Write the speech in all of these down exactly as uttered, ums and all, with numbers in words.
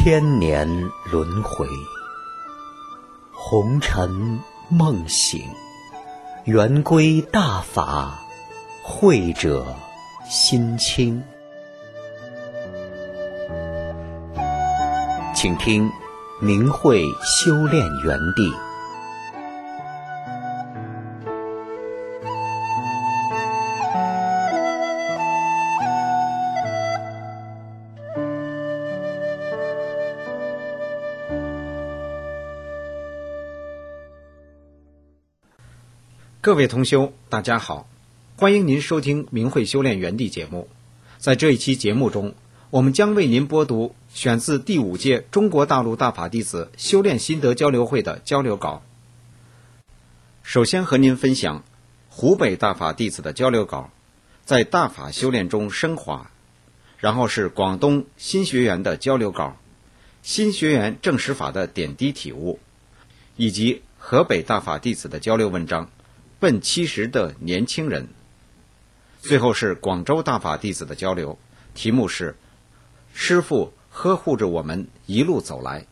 千年轮回，红尘梦醒，圆归大法，慧者心清。请听明慧修炼园地。 各位同修，大家好，欢迎您收听明慧修炼园地节目。在这一期节目中，我们将为您播读选自第五届中国大陆大法弟子修炼心得交流会的交流稿。首先和您分享湖北大法弟子的交流稿，在大法修炼中升华。然后是广东新学员的交流稿，新学员正实法的点滴体悟，以及河北大法弟子的交流文章奔七十的年轻人。最后是广州大法弟子的交流，题目是师父呵护着我们一路走来。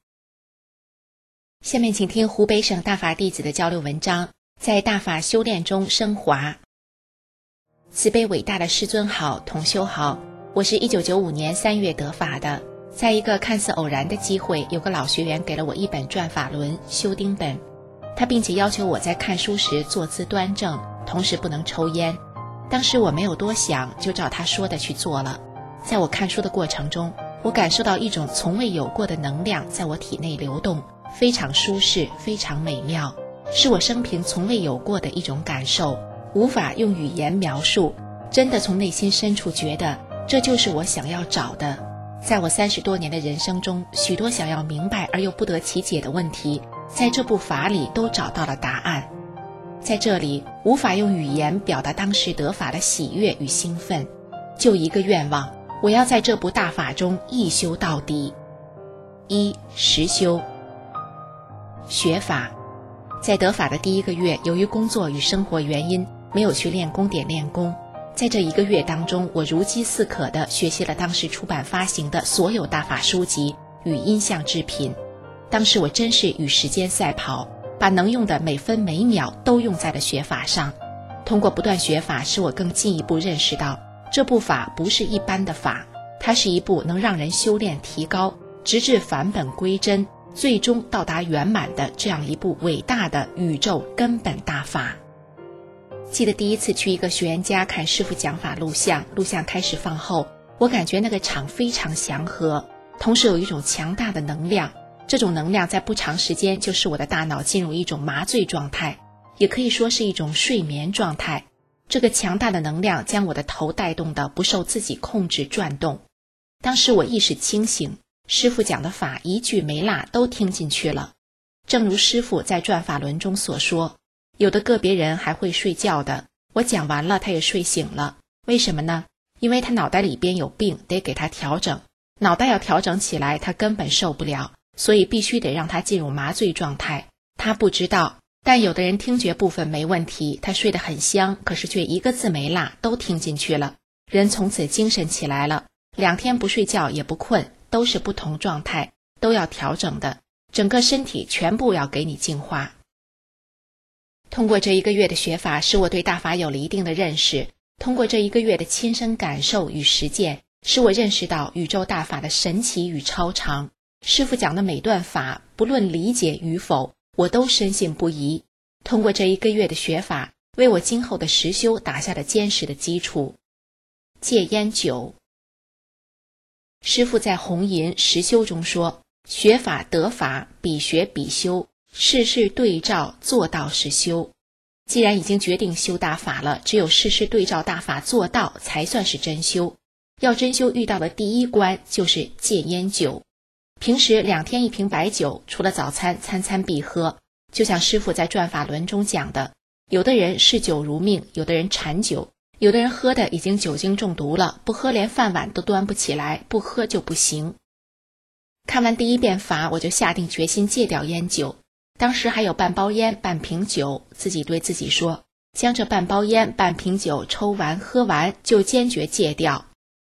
下面请听湖北省大法弟子的交流文章，在大法修炼中升华。慈悲伟大的师尊好，同修好，我是一九九五年三月得法的。在一个看似偶然的机会，有个老学员给了我一本转法轮修订本，他并且要求我在看书时坐姿端正，同时不能抽烟。当时我没有多想，就照他说的去做了。在我看书的过程中，我感受到一种从未有过的能量在我体内流动，非常舒适，非常美妙，是我生平从未有过的一种感受，无法用语言描述，真的从内心深处觉得这就是我想要找的。在我三十多年的人生中，许多想要明白而又不得其解的问题，在这部法里都找到了答案。在这里无法用语言表达当时得法的喜悦与兴奋，就一个愿望，我要在这部大法中一修到底。一、实修。学法。在得法的第一个月，由于工作与生活原因，没有去练功点练功。在这一个月当中，我如饥似渴地学习了当时出版发行的所有大法书籍与音像制品。当时我真是与时间赛跑，把能用的每分每秒都用在了学法上。通过不断学法，使我更进一步认识到，这部法不是一般的法，它是一部能让人修炼提高，直至返本归真，最终到达圆满的这样一部伟大的宇宙根本大法。记得第一次去一个学员家看师父讲法录像，录像开始放后，我感觉那个场非常祥和，同时有一种强大的能量，这种能量在不长时间就使我的大脑进入一种麻醉状态，也可以说是一种睡眠状态。这个强大的能量将我的头带动的不受自己控制转动。当时我意识清醒，师父讲的法一句没落都听进去了。正如师父在转法轮中所说，有的个别人还会睡觉的，我讲完了他也睡醒了。为什么呢？因为他脑袋里边有病，得给他调整，脑袋要调整起来他根本受不了，所以必须得让他进入麻醉状态。他不知道，但有的人听觉部分没问题，他睡得很香，可是却一个字没落都听进去了，人从此精神起来了，两天不睡觉也不困，都是不同状态，都要调整的，整个身体全部要给你净化。通过这一个月的学法，使我对大法有了一定的认识。通过这一个月的亲身感受与实践，使我认识到宇宙大法的神奇与超常。师父讲的每段法，不论理解与否，我都深信不疑。通过这一个月的学法，为我今后的实修打下了坚实的基础。戒烟酒。师父在红银实修中说，学法得法，比学比修，事事对照，做到是修。既然已经决定修大法了，只有事事对照大法做到，才算是真修。要真修遇到的第一关就是戒烟酒。平时两天一瓶白酒，除了早餐，餐餐必喝。就像师父在转法轮中讲的，有的人视酒如命，有的人馋酒，有的人喝的已经酒精中毒了，不喝连饭碗都端不起来，不喝就不行。看完第一遍法，我就下定决心戒掉烟酒。当时还有半包烟半瓶酒，自己对自己说，将这半包烟半瓶酒抽完喝完就坚决戒掉。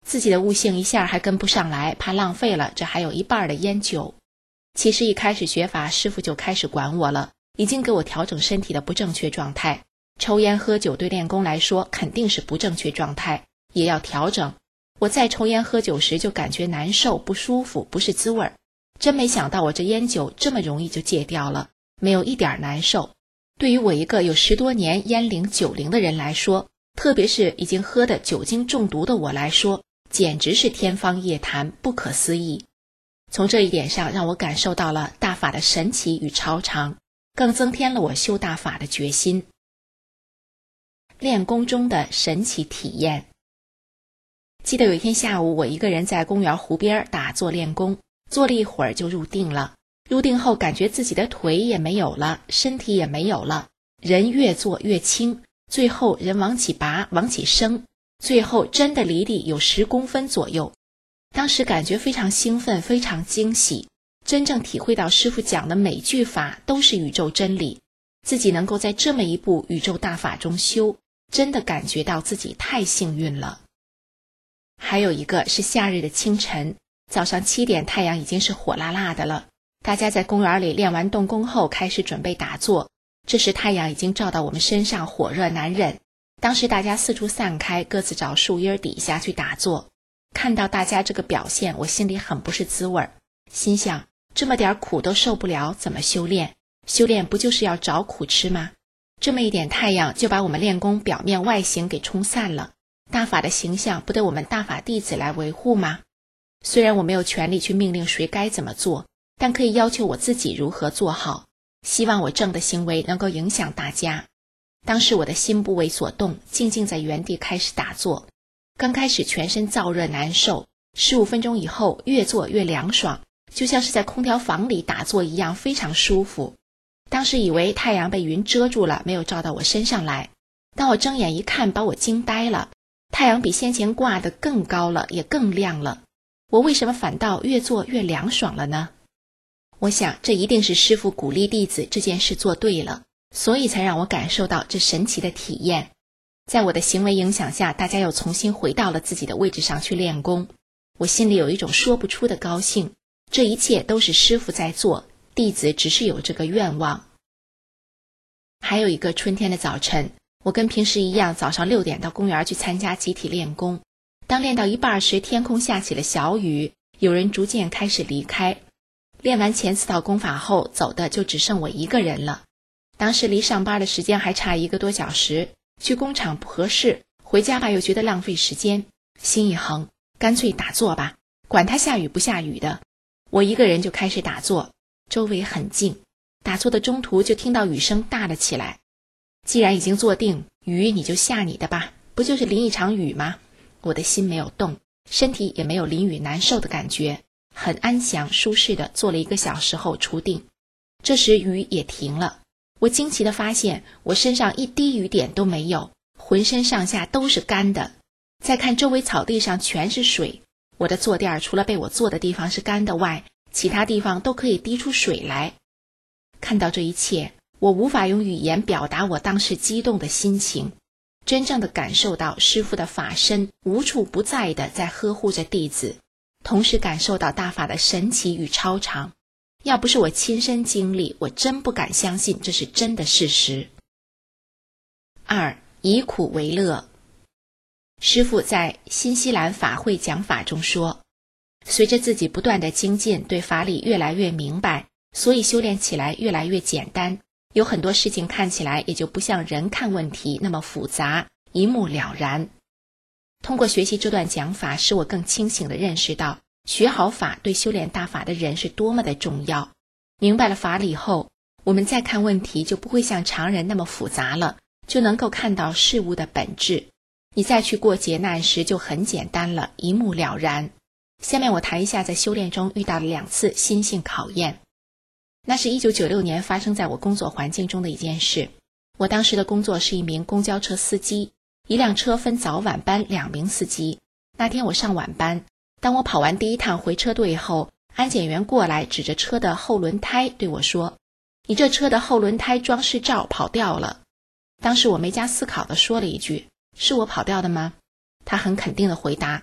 自己的悟性一下还跟不上来，怕浪费了这还有一半的烟酒。其实一开始学法，师父就开始管我了，已经给我调整身体的不正确状态。抽烟喝酒对练功来说肯定是不正确状态，也要调整。我在抽烟喝酒时就感觉难受不舒服，不是滋味儿。真没想到我这烟酒这么容易就戒掉了，没有一点难受。对于我一个有十多年烟龄酒龄的人来说，特别是已经喝的酒精中毒的我来说，简直是天方夜谭，不可思议。从这一点上让我感受到了大法的神奇与超常，更增添了我修大法的决心。练功中的神奇体验。记得有一天下午，我一个人在公园湖边打坐练功，坐了一会儿就入定了。入定后感觉自己的腿也没有了，身体也没有了，人越坐越轻，最后人往起拔，往起升，最后真的离地有十公分左右。当时感觉非常兴奋，非常惊喜，真正体会到师父讲的每句法都是宇宙真理，自己能够在这么一部宇宙大法中修，真的感觉到自己太幸运了。还有一个是夏日的清晨，早上七点，太阳已经是火辣辣的了，大家在公园里练完动功后开始准备打坐，这时太阳已经照到我们身上，火热难忍。当时大家四处散开，各自找树荫底下去打坐。看到大家这个表现，我心里很不是滋味，心想这么点苦都受不了，怎么修炼？修炼不就是要找苦吃吗？这么一点太阳就把我们练功表面外形给冲散了，大法的形象不得我们大法弟子来维护吗？虽然我没有权利去命令谁该怎么做，但可以要求我自己如何做好，希望我正的行为能够影响大家。当时我的心不为所动，静静在原地开始打坐。刚开始全身燥热难受，十五分钟以后越坐越凉爽，就像是在空调房里打坐一样，非常舒服。当时以为太阳被云遮住了，没有照到我身上来。当我睁眼一看，把我惊呆了，太阳比先前挂得更高了，也更亮了。我为什么反倒越坐越凉爽了呢？我想这一定是师父鼓励弟子这件事做对了，所以才让我感受到这神奇的体验。在我的行为影响下，大家又重新回到了自己的位置上去练功，我心里有一种说不出的高兴，这一切都是师父在做，弟子只是有这个愿望。还有一个春天的早晨，我跟平时一样，早上六点到公园去参加集体练功。当练到一半时，天空下起了小雨，有人逐渐开始离开。练完前四套功法后，走的就只剩我一个人了。当时离上班的时间还差一个多小时，去工厂不合适，回家吧又觉得浪费时间，心一横，干脆打坐吧，管它下雨不下雨的。我一个人就开始打坐，周围很静，打坐的中途就听到雨声大了起来。既然已经坐定，雨你就下你的吧，不就是淋一场雨吗？我的心没有动，身体也没有淋雨难受的感觉，很安详舒适的坐了一个小时后出定。这时雨也停了，我惊奇地发现我身上一滴雨点都没有，浑身上下都是干的。再看周围草地上全是水，我的坐垫除了被我坐的地方是干的外，其他地方都可以滴出水来。看到这一切，我无法用语言表达我当时激动的心情，真正的感受到师父的法身无处不在的在呵护着弟子，同时感受到大法的神奇与超常。要不是我亲身经历，我真不敢相信这是真的事实。二，以苦为乐。师父在新西兰法会讲法中说，随着自己不断的精进，对法理越来越明白，所以修炼起来越来越简单，有很多事情看起来也就不像人看问题那么复杂，一目了然。通过学习这段讲法，使我更清醒地认识到学好法对修炼大法的人是多么的重要。明白了法理后，我们再看问题就不会像常人那么复杂了，就能够看到事物的本质。你再去过劫难时就很简单了，一目了然。下面我谈一下在修炼中遇到了两次心性考验。那是一九九六年发生在我工作环境中的一件事。我当时的工作是一名公交车司机，一辆车分早晚班两名司机。那天我上晚班，当我跑完第一趟回车队后，安检员过来指着车的后轮胎对我说，你这车的后轮胎装饰罩跑掉了。当时我没加思考地说了一句，是我跑掉的吗？他很肯定地回答，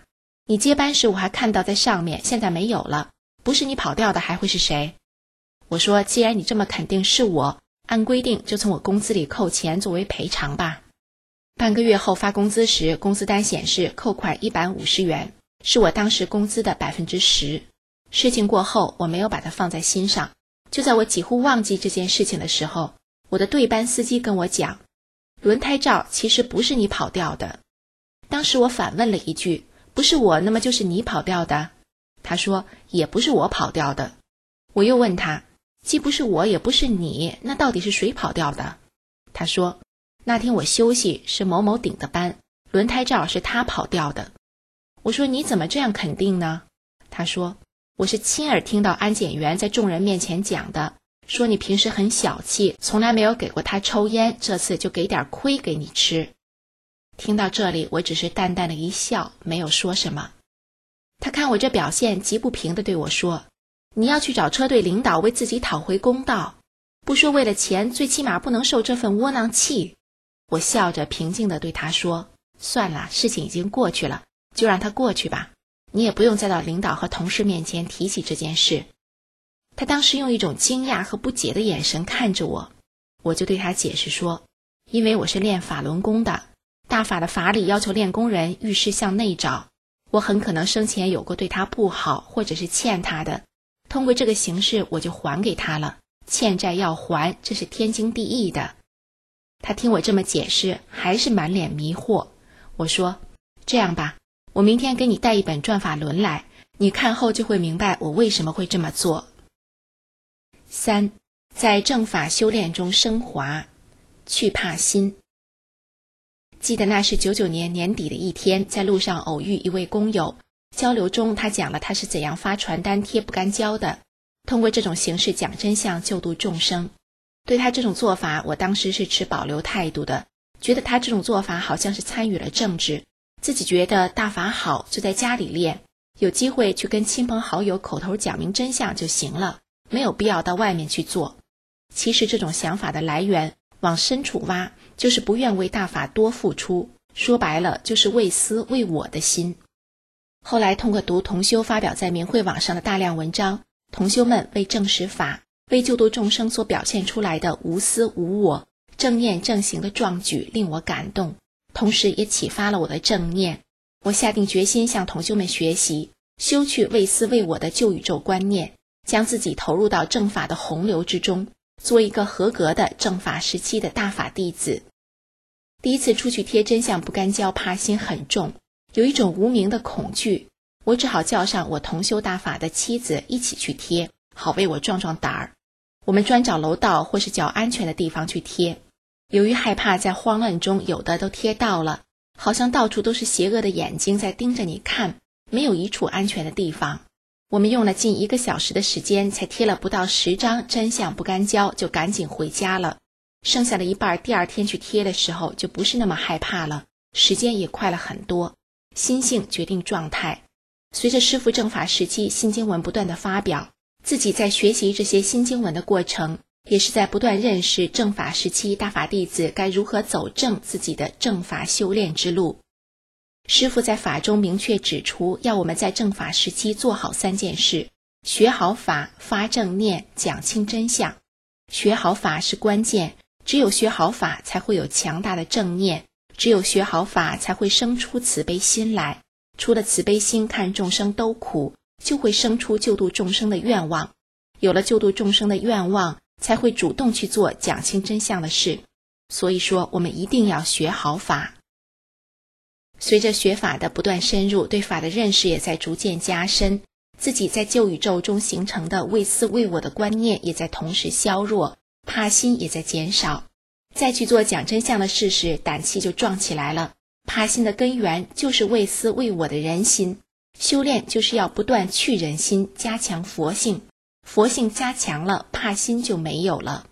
你接班时我还看到在上面，现在没有了，不是你跑掉的还会是谁？我说既然你这么肯定是我，按规定就从我工资里扣钱作为赔偿吧。半个月后发工资时，工资单显示扣款一百五十元，是我当时工资的 百分之十。 事情过后，我没有把它放在心上。就在我几乎忘记这件事情的时候，我的对班司机跟我讲，轮胎罩其实不是你跑掉的。当时我反问了一句，不是我，那么就是你跑掉的？他说也不是我跑掉的。我又问他，既不是我也不是你，那到底是谁跑掉的？他说那天我休息，是某某顶的班，轮胎罩是他跑掉的。我说你怎么这样肯定呢？他说我是亲耳听到安检员在众人面前讲的，说你平时很小气，从来没有给过他抽烟，这次就给点亏给你吃。听到这里，我只是淡淡的一笑，没有说什么。他看我这表现，极不平地对我说，你要去找车队领导为自己讨回公道，不说为了钱，最起码不能受这份窝囊气。我笑着平静地对他说，算了，事情已经过去了，就让它过去吧，你也不用再到领导和同事面前提起这件事。他当时用一种惊讶和不解的眼神看着我，我就对他解释说，因为我是练法轮功的，大法的法理要求练功人遇事向内找，我很可能生前有过对他不好，或者是欠他的，通过这个形式我就还给他了，欠债要还，这是天经地义的。他听我这么解释，还是满脸迷惑。我说，这样吧，我明天给你带一本转法轮来，你看后就会明白我为什么会这么做。三，在正法修炼中升华，去怕心。记得那是九九年年底的一天，在路上偶遇一位工友，交流中他讲了他是怎样发传单贴不干胶的，通过这种形式讲真相救度众生。对他这种做法，我当时是持保留态度的，觉得他这种做法好像是参与了政治，自己觉得大法好就在家里练，有机会去跟亲朋好友口头讲明真相就行了，没有必要到外面去做。其实这种想法的来源往深处挖，就是不愿为大法多付出，说白了就是为私为我的心。后来通过读同修发表在明慧网上的大量文章，同修们为证实法，为救度众生所表现出来的无私无我、正念正行的壮举令我感动，同时也启发了我的正念。我下定决心向同修们学习，修去为私为我的旧宇宙观念，将自己投入到正法的洪流之中，做一个合格的正法时期的大法弟子。第一次出去贴真相不干胶，怕心很重，有一种无名的恐惧，我只好叫上我同修大法的妻子一起去贴，好为我壮壮胆儿。我们专找楼道或是较安全的地方去贴，由于害怕在慌乱中有的都贴到了，好像到处都是邪恶的眼睛在盯着你看，没有一处安全的地方。我们用了近一个小时的时间，才贴了不到十张真相不干胶，就赶紧回家了。剩下的一半第二天去贴的时候就不是那么害怕了，时间也快了很多。心性决定状态，随着师父正法时期新经文不断的发表，自己在学习这些新经文的过程，也是在不断认识正法时期大法弟子该如何走正自己的正法修炼之路。师父在法中明确指出，要我们在正法时期做好三件事：学好法、发正念、讲清真相。学好法是关键，只有学好法才会有强大的正念，只有学好法才会生出慈悲心来，出了慈悲心看众生都苦，就会生出救度众生的愿望，有了救度众生的愿望，才会主动去做讲清真相的事。所以说我们一定要学好法。随着学法的不断深入，对法的认识也在逐渐加深，自己在旧宇宙中形成的为私为我的观念也在同时削弱，怕心也在减少。再去做讲真相的事时，胆气就壮起来了。怕心的根源就是为私为我的人心，修炼就是要不断去人心，加强佛性，佛性加强了，怕心就没有了。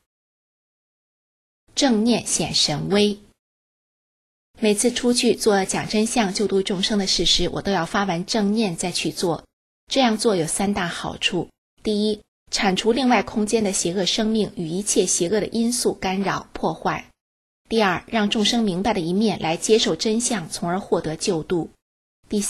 正念显神威。每次出去做讲真相救度众生的事时，我都要发完正念再去做。这样做有三大好处：第一，铲除另外空间的邪恶生命与一切邪恶的因素干扰破坏；第二，让众生明白的一面来接受真相，从而获得救度；第三，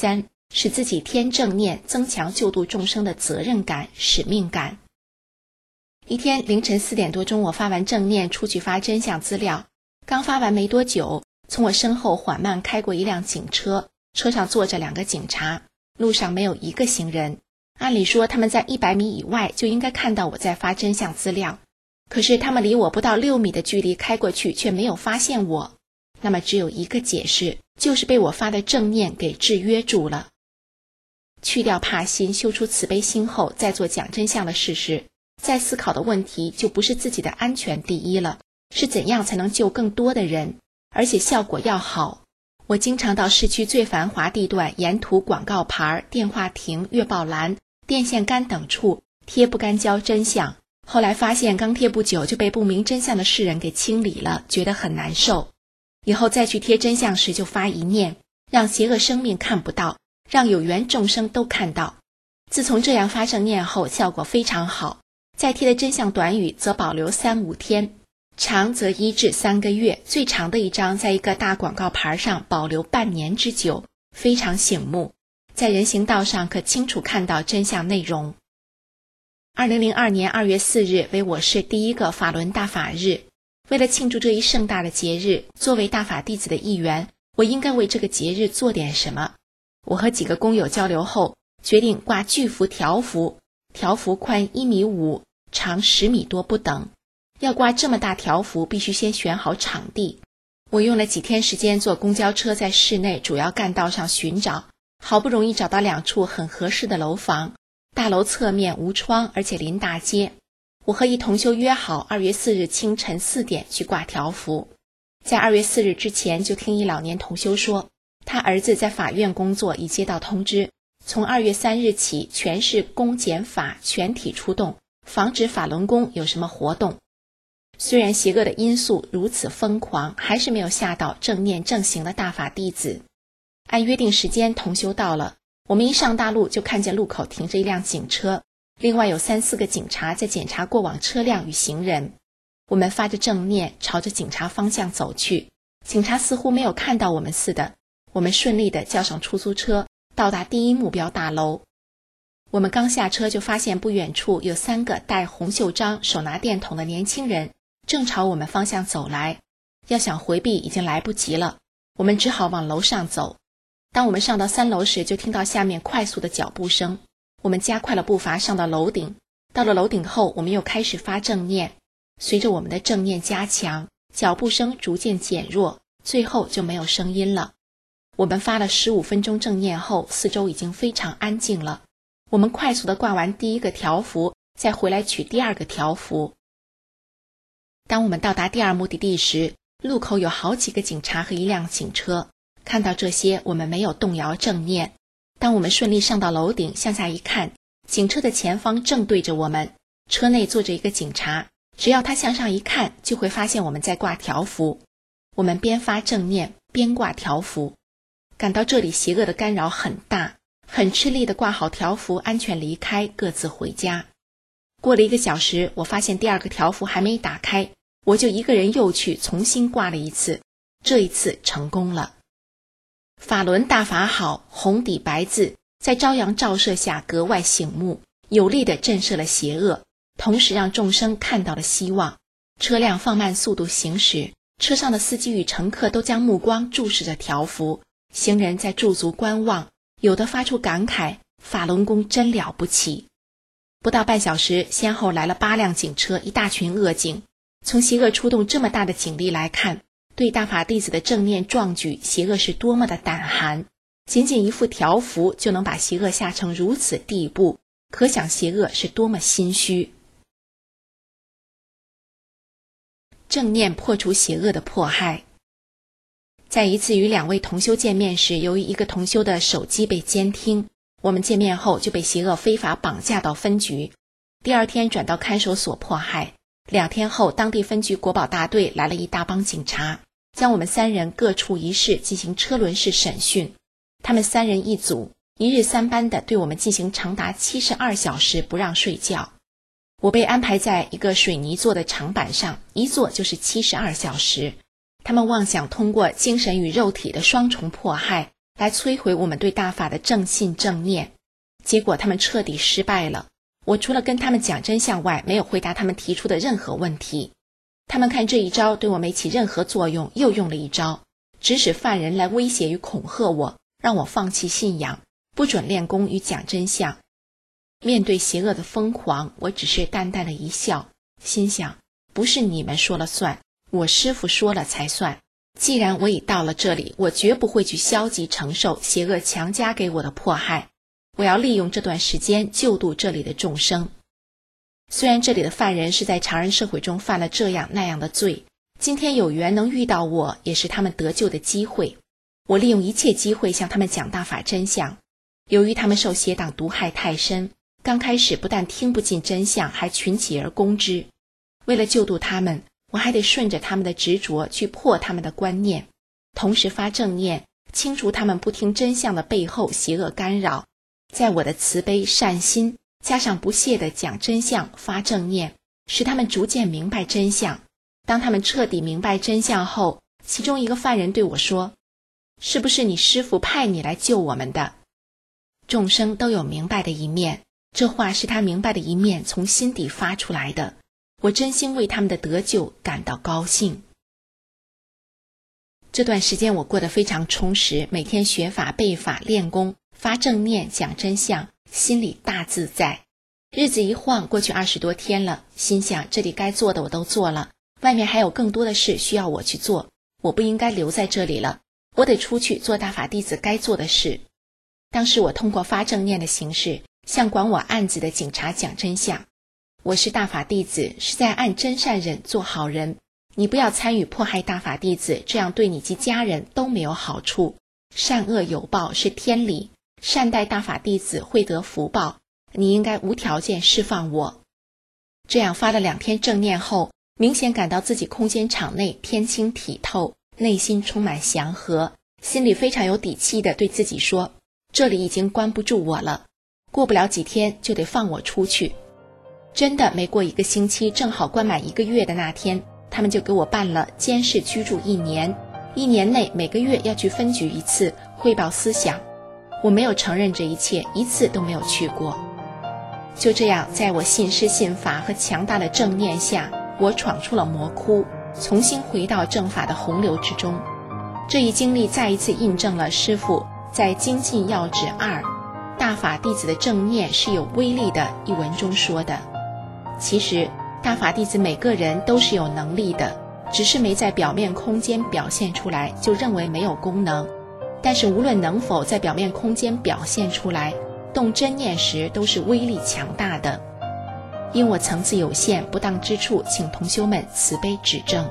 使自己添正念，增强救度众生的责任感、使命感。一天凌晨四点多钟，我发完正念出去发真相资料，刚发完没多久，从我身后缓慢开过一辆警车，车上坐着两个警察，路上没有一个行人。按理说他们在一百米以外就应该看到我在发真相资料，可是他们离我不到六米的距离开过去，却没有发现我。那么只有一个解释，就是被我发的正念给制约住了。去掉怕心，修出慈悲心后，再做讲真相的事实，再思考的问题就不是自己的安全第一了，是怎样才能救更多的人，而且效果要好。我经常到市区最繁华地段，沿途广告牌、电话亭、月报栏、电线杆等处贴不干胶真相，后来发现刚贴不久就被不明真相的世人给清理了，觉得很难受。以后再去贴真相时就发一念，让邪恶生命看不到，让有缘众生都看到。自从这样发正念后，效果非常好。再贴的真相短语则保留三五天，长则一至三个月，最长的一张在一个大广告牌上保留半年之久，非常醒目，在人行道上可清楚看到真相内容。二零零二年二月四日为我市第一个法轮大法日，为了庆祝这一盛大的节日，作为大法弟子的一员，我应该为这个节日做点什么。我和几个工友交流后，决定挂巨幅条幅，条幅宽一米五，长十米多不等。要挂这么大条幅，必须先选好场地。我用了几天时间坐公交车在市内主要干道上寻找，好不容易找到两处很合适的楼房，大楼侧面无窗，而且临大街。我和一同修约好二月四日清晨四点去挂条幅。在二月四日之前，就听一老年同修说，他儿子在法院工作，已接到通知，从二月三日起，全市公检法全体出动，防止法轮功有什么活动。虽然邪恶的因素如此疯狂，还是没有吓到正念正行的大法弟子。按约定时间同修到了，我们一上大路就看见路口停着一辆警车，另外有三四个警察在检查过往车辆与行人。我们发着正念朝着警察方向走去，警察似乎没有看到我们似的，我们顺利地叫上出租车，到达第一目标大楼。我们刚下车就发现不远处有三个戴红袖章、手拿电筒的年轻人正朝我们方向走来，要想回避已经来不及了，我们只好往楼上走。当我们上到三楼时，就听到下面快速的脚步声，我们加快了步伐上到楼顶。到了楼顶后，我们又开始发正念，随着我们的正念加强，脚步声逐渐减弱，最后就没有声音了。我们发了十五分钟正念后，四周已经非常安静了。我们快速地挂完第一个条幅，再回来取第二个条幅。当我们到达第二目的地时，路口有好几个警察和一辆警车。看到这些，我们没有动摇正念。当我们顺利上到楼顶，向下一看，警车的前方正对着我们，车内坐着一个警察，只要他向上一看，就会发现我们在挂条幅。我们边发正念边挂条幅，感到这里邪恶的干扰很大，很吃力地挂好条幅，安全离开，各自回家。过了一个小时，我发现第二个条幅还没打开，我就一个人又去重新挂了一次，这一次成功了。法轮大法好，红底白字在朝阳照射下格外醒目，有力地震慑了邪恶，同时让众生看到了希望。车辆放慢速度行驶，车上的司机与乘客都将目光注视着条幅，行人在驻足观望，有的发出感慨，法轮功真了不起。不到半小时，先后来了八辆警车，一大群恶警。从邪恶出动这么大的警力来看，对大法弟子的正念壮举，邪恶是多么的胆寒。仅仅一副条幅就能把邪恶下成如此地步，可想邪恶是多么心虚。正念破除邪恶的迫害。在一次与两位同修见面时，由于一个同修的手机被监听，我们见面后就被邪恶非法绑架到分局，第二天转到看守所迫害。两天后，当地分局国保大队来了一大帮警察，将我们三人各处一室进行车轮式审讯。他们三人一组，一日三班的对我们进行长达七十二小时不让睡觉。我被安排在一个水泥做的长板上，一坐就是七十二小时。他们妄想通过精神与肉体的双重迫害， 来摧毁我们对大法的正信正念。结果他们彻底失败了。我除了跟他们讲真相外，没有回答他们提出的任何问题。他们看这一招对我没起任何作用，又用了一招，指使犯人来威胁与恐吓我，让我放弃信仰，不准练功与讲真相。面对邪恶的疯狂，我只是淡淡的一笑，心想，不是你们说了算，我师父说了才算。既然我已到了这里，我绝不会去消极承受邪恶强加给我的迫害。我要利用这段时间救度这里的众生。虽然这里的犯人是在常人社会中犯了这样那样的罪，今天有缘能遇到我，也是他们得救的机会。我利用一切机会向他们讲大法真相。由于他们受邪党毒害太深，刚开始不但听不进真相，还群起而攻之。为了救度他们，我还得顺着他们的执着去破他们的观念，同时发正念，清除他们不听真相的背后邪恶干扰。在我的慈悲善心加上不懈地讲真相发正念，使他们逐渐明白真相。当他们彻底明白真相后，其中一个犯人对我说，是不是你师父派你来救我们的？众生都有明白的一面，这话是他明白的一面从心底发出来的，我真心为他们的得救感到高兴。这段时间我过得非常充实，每天学法背法练功，发正念讲真相，心里大自在。日子一晃过去二十多天了，心想这里该做的我都做了，外面还有更多的事需要我去做，我不应该留在这里了，我得出去做大法弟子该做的事。当时我通过发正念的形式向管我案子的警察讲真相，我是大法弟子，是在按真善忍做好人，你不要参与迫害大法弟子，这样对你及家人都没有好处。善恶有报是天理，善待大法弟子会得福报，你应该无条件释放我。这样发了两天正念后，明显感到自己空间场内天清体透，内心充满祥和，心里非常有底气地对自己说，这里已经关不住我了，过不了几天就得放我出去。真的没过一个星期，正好关满一个月的那天，他们就给我办了监视居住一年，一年内每个月要去分局一次汇报思想。我没有承认这一切，一次都没有去过。就这样，在我信师信法和强大的正念下，我闯出了魔窟，重新回到正法的洪流之中。这一经历再一次印证了师父在《精进要旨二大法弟子的正念是有威力的一文中说的。其实大法弟子每个人都是有能力的，只是没在表面空间表现出来，就认为没有功能。但是无论能否在表面空间表现出来，动真念时都是威力强大的。因我层次有限，不当之处请同修们慈悲指正。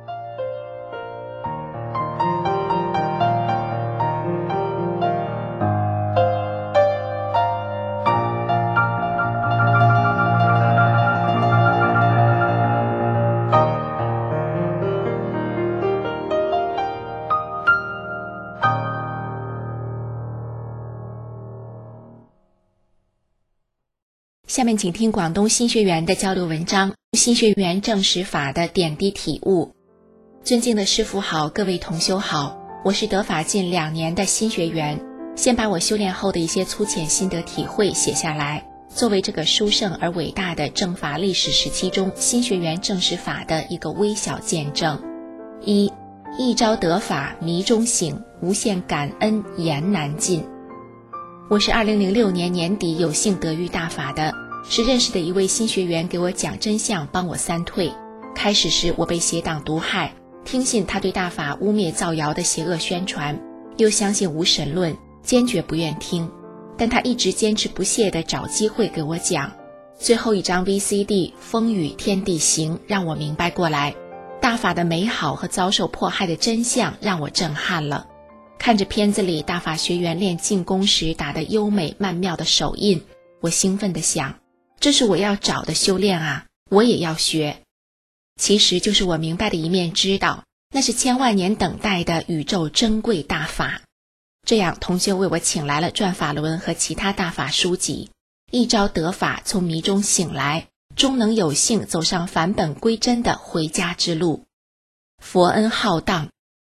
下面请听广东新学员的交流文章，新学员正实法的点滴体悟。尊敬的师父好，各位同修好，我是得法近两年的新学员，先把我修炼后的一些粗浅心得体会写下来，作为这个殊胜而伟大的正法历史时期中新学员正实法的一个微小见证。一，一朝得法迷中醒，无限感恩言难尽。我是二零零六年年底有幸得遇大法的，是认识的一位新学员给我讲真相，帮我三退。开始时我被邪党毒害，听信他对大法污蔑造谣的邪恶宣传，又相信无神论，坚决不愿听。但他一直坚持不懈地找机会给我讲。最后一张 V C D 风雨天地行让我明白过来，大法的美好和遭受迫害的真相让我震撼了。看着片子里大法学员练静功时打的优美曼妙的手印，我兴奋地想，这是我要找的修炼啊，我也要学。其实就是我明白的一面知道，那是千万年等待的宇宙珍贵大法。这样同修为我请来了转法轮和其他大法书籍，一朝得法从迷中醒来，终能有幸走上返本归真的回家之路。佛恩浩荡，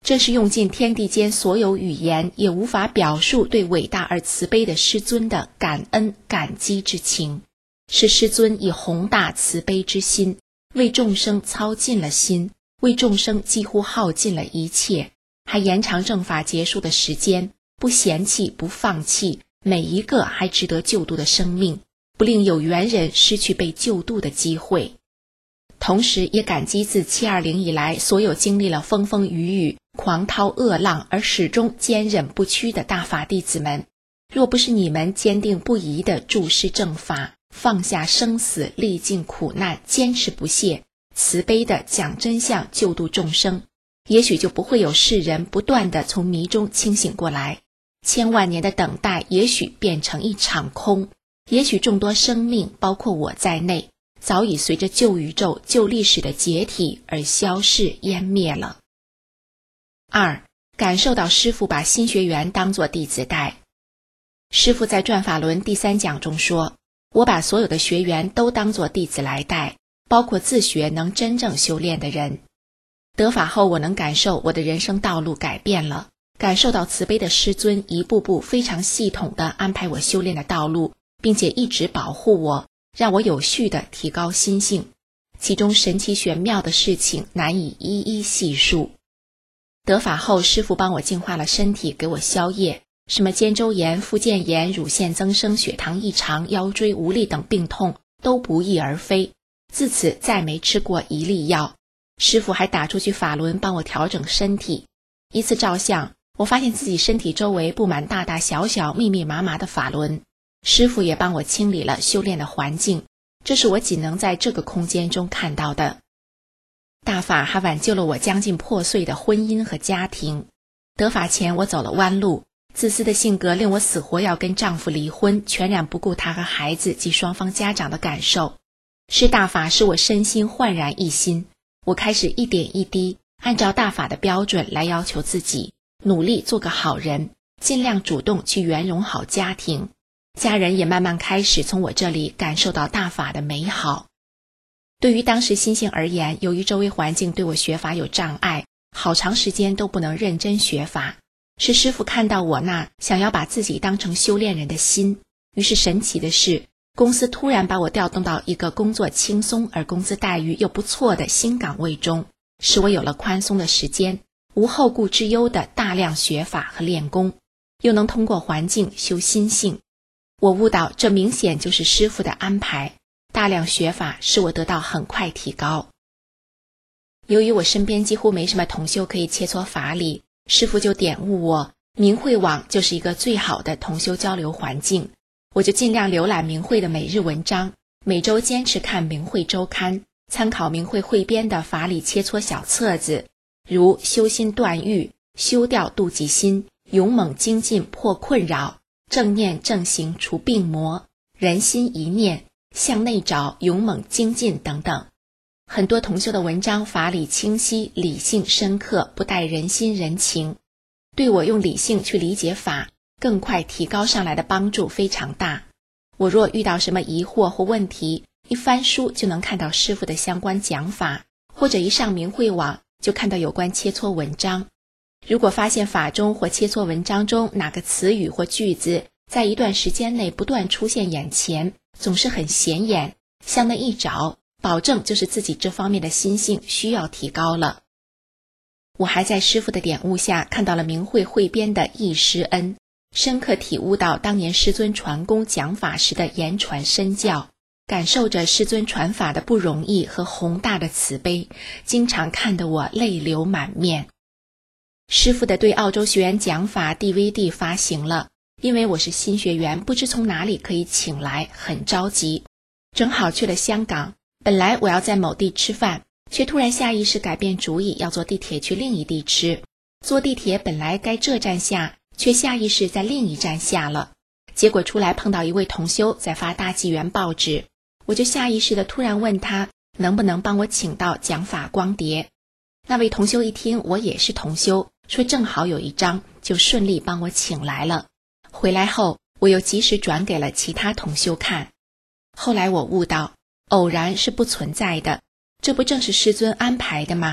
这是用尽天地间所有语言也无法表述对伟大而慈悲的师尊的感恩感激之情，是师尊以宏大慈悲之心为众生操尽了心，为众生几乎耗尽了一切，还延长正法结束的时间，不嫌弃不放弃每一个还值得救度的生命，不令有缘人失去被救度的机会。同时也感激自七二零以来所有经历了风风雨雨狂涛恶浪而始终坚忍不屈的大法弟子们，若不是你们坚定不移地注视正法，放下生死，历尽苦难，坚持不懈，慈悲地讲真相，救度众生，也许就不会有世人不断地从迷中清醒过来，千万年的等待也许变成一场空，也许众多生命包括我在内早已随着旧宇宙旧历史的解体而消逝湮灭了。二，感受到师父把新学员当作弟子带。师父在转法轮第三讲中说，我把所有的学员都当作弟子来带，包括自学能真正修炼的人。得法后，我能感受我的人生道路改变了，感受到慈悲的师尊一步步非常系统地安排我修炼的道路，并且一直保护我，让我有序地提高心性，其中神奇玄妙的事情难以一一细数。得法后，师父帮我净化了身体，给我消业，什么肩周炎、附件炎、乳腺增生、血糖异常、腰椎无力等病痛都不翼而飞，自此再没吃过一粒药。师父还打出去法轮帮我调整身体。一次照相，我发现自己身体周围布满大大小小密密麻麻的法轮，师父也帮我清理了修炼的环境，这是我仅能在这个空间中看到的。大法还挽救了我将近破碎的婚姻和家庭。得法前我走了弯路，自私的性格令我死活要跟丈夫离婚，全然不顾他和孩子及双方家长的感受。是大法使我身心焕然一新，我开始一点一滴按照大法的标准来要求自己，努力做个好人，尽量主动去圆融好家庭。家人也慢慢开始从我这里感受到大法的美好。对于当时心性而言，由于周围环境对我学法有障碍，好长时间都不能认真学法。是师父看到我那想要把自己当成修炼人的心，于是神奇的是，公司突然把我调动到一个工作轻松而工资待遇又不错的新岗位中，使我有了宽松的时间，无后顾之忧的大量学法和练功，又能通过环境修心性。我悟到这明显就是师父的安排，大量学法使我得到很快提高。由于我身边几乎没什么同修可以切磋法理，师父就点悟我，明慧网就是一个最好的同修交流环境。我就尽量浏览明慧的每日文章，每周坚持看明慧周刊，参考明慧汇编的法理切磋小册子，如修心断欲、修掉妒忌心、勇猛精进破困扰、正念正行除病魔、人心一念、向内找勇猛精进等等。很多同修的文章法理清晰，理性深刻，不带人心人情，对我用理性去理解法更快提高上来的帮助非常大。我若遇到什么疑惑或问题，一翻书就能看到师父的相关讲法，或者一上明慧网就看到有关切磋文章。如果发现法中或切磋文章中哪个词语或句子在一段时间内不断出现眼前，总是很显眼，向那一找，保证就是自己这方面的心性需要提高了。我还在师父的点悟下看到了明慧汇编的忆师恩，深刻体悟到当年师尊传功讲法时的言传身教，感受着师尊传法的不容易和宏大的慈悲，经常看得我泪流满面。师父的对澳洲学员讲法 D V D 发行了，因为我是新学员，不知从哪里可以请来，很着急。正好去了香港，本来我要在某地吃饭，却突然下意识改变主意，要坐地铁去另一地吃。坐地铁本来该这站下，却下意识在另一站下了。结果出来碰到一位同修在发大纪元报纸，我就下意识地突然问他能不能帮我请到讲法光碟。那位同修一听我也是同修，说正好有一张，就顺利帮我请来了。回来后我又及时转给了其他同修看。后来我悟到，偶然是不存在的，这不正是师尊安排的吗？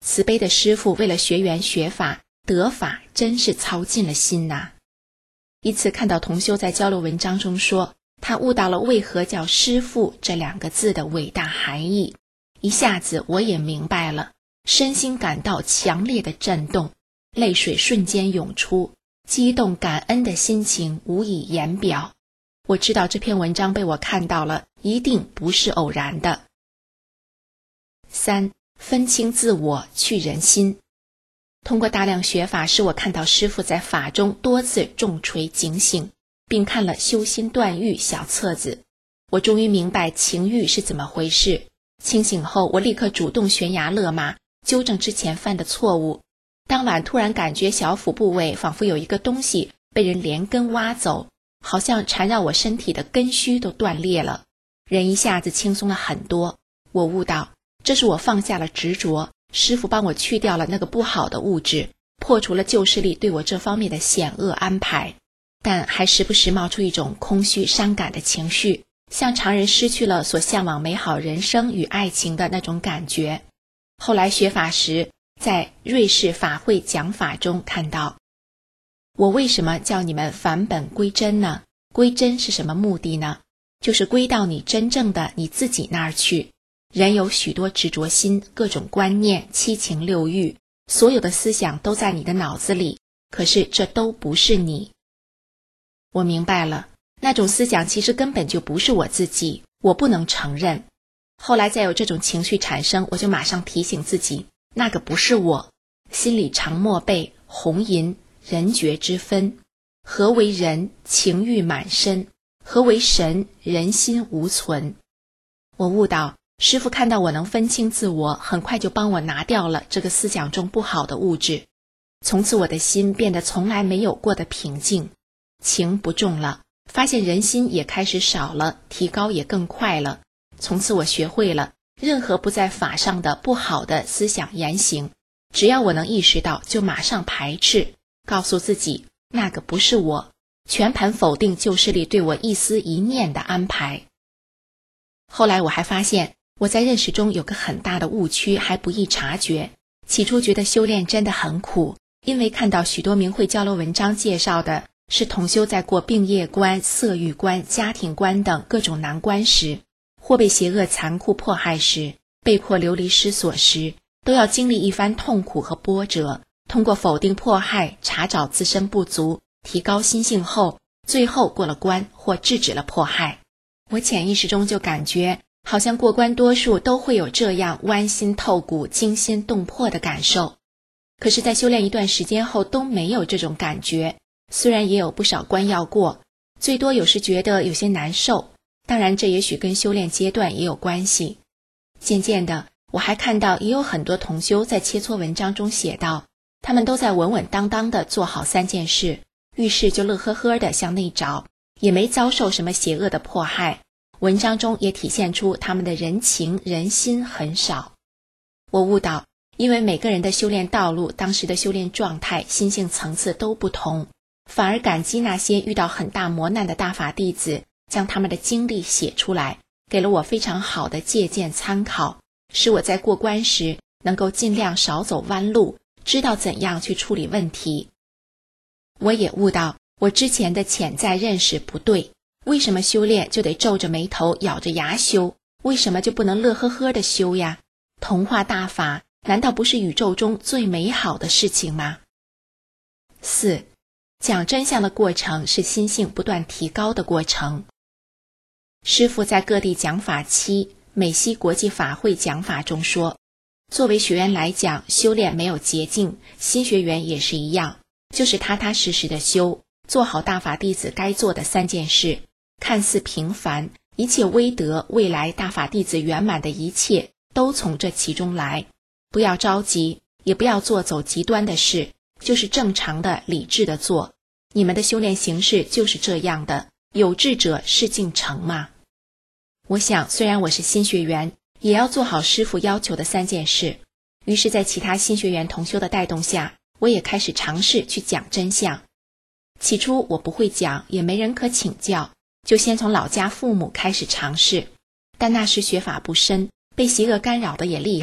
慈悲的师父为了学员学法得法，真是操尽了心呐、啊。一次看到同修在交流文章中说，他悟到了为何叫师父这两个字的伟大含义，一下子我也明白了，身心感到强烈的震动，泪水瞬间涌出，激动感恩的心情无以言表。我知道这篇文章被我看到了，一定不是偶然的。三、分清自我，去人心。通过大量学法，使我看到师父在法中多次重锤警醒，并看了修心断欲小册子，我终于明白情欲是怎么回事。清醒后，我立刻主动悬崖勒马，纠正之前犯的错误。当晚突然感觉小腹部位仿佛有一个东西被人连根挖走，好像缠绕我身体的根须都断裂了，人一下子轻松了很多。我悟到，这是我放下了执着，师父帮我去掉了那个不好的物质，破除了旧势力对我这方面的险恶安排。但还时不时冒出一种空虚伤感的情绪，像常人失去了所向往美好人生与爱情的那种感觉。后来学法时，在瑞士法会讲法中看到，我为什么叫你们返本归真呢？归真是什么目的呢？就是归到你真正的你自己那儿去。人有许多执着心，各种观念，七情六欲，所有的思想都在你的脑子里，可是这都不是你。我明白了，那种思想其实根本就不是我自己，我不能承认。后来再有这种情绪产生，我就马上提醒自己，那个不是我。心里常默背红吟人觉之分，何为人？情欲满身，何为神？人心无存。我悟到，师父看到我能分清自我，很快就帮我拿掉了这个思想中不好的物质。从此我的心变得从来没有过的平静，情不重了，发现人心也开始少了，提高也更快了。从此我学会了，任何不在法上的不好的思想言行，只要我能意识到，就马上排斥，告诉自己那个不是我，全盘否定旧势力对我一思一念的安排。后来我还发现，我在认识中有个很大的误区，还不易察觉。起初觉得修炼真的很苦，因为看到许多明慧交流文章介绍的是同修在过病业关、色欲关、家庭关等各种难关时，或被邪恶残酷迫害时，被迫流离失所时，都要经历一番痛苦和波折，通过否定迫害，查找自身不足，提高心性后，最后过了关或制止了迫害。我潜意识中就感觉好像过关多数都会有这样剜心透骨、惊心动魄的感受。可是在修炼一段时间后都没有这种感觉，虽然也有不少关要过，最多有时觉得有些难受，当然这也许跟修炼阶段也有关系。渐渐的，我还看到也有很多同修在切磋文章中写道，他们都在稳稳当当的做好三件事，遇事就乐呵呵的向内找，也没遭受什么邪恶的迫害。文章中也体现出他们的人情人心很少。我悟到，因为每个人的修炼道路、当时的修炼状态、心性层次都不同，反而感激那些遇到很大磨难的大法弟子，将他们的经历写出来，给了我非常好的借鉴参考，使我在过关时能够尽量少走弯路，知道怎样去处理问题。我也悟到，我之前的潜在认识不对。为什么修炼就得皱着眉头咬着牙修？为什么就不能乐呵呵的修呀？同化大法难道不是宇宙中最美好的事情吗？四、讲真相的过程是心性不断提高的过程。师父在各地讲法期美西国际法会讲法中说，作为学员来讲，修炼没有捷径，新学员也是一样，就是踏踏实实的修，做好大法弟子该做的三件事。看似平凡，一切威德，未来大法弟子圆满的一切都从这其中来。不要着急，也不要做走极端的事，就是正常的理智的做。你们的修炼形式就是这样的，有志者事竟成嘛。我想虽然我是新学员，也要做好师父要求的三件事。于是在其他新学员同修的带动下，我也开始尝试去讲真相。起初我不会讲，也没人可请教，就先从老家父母开始尝试，但那时学法不深，被邪恶干扰的也厉害，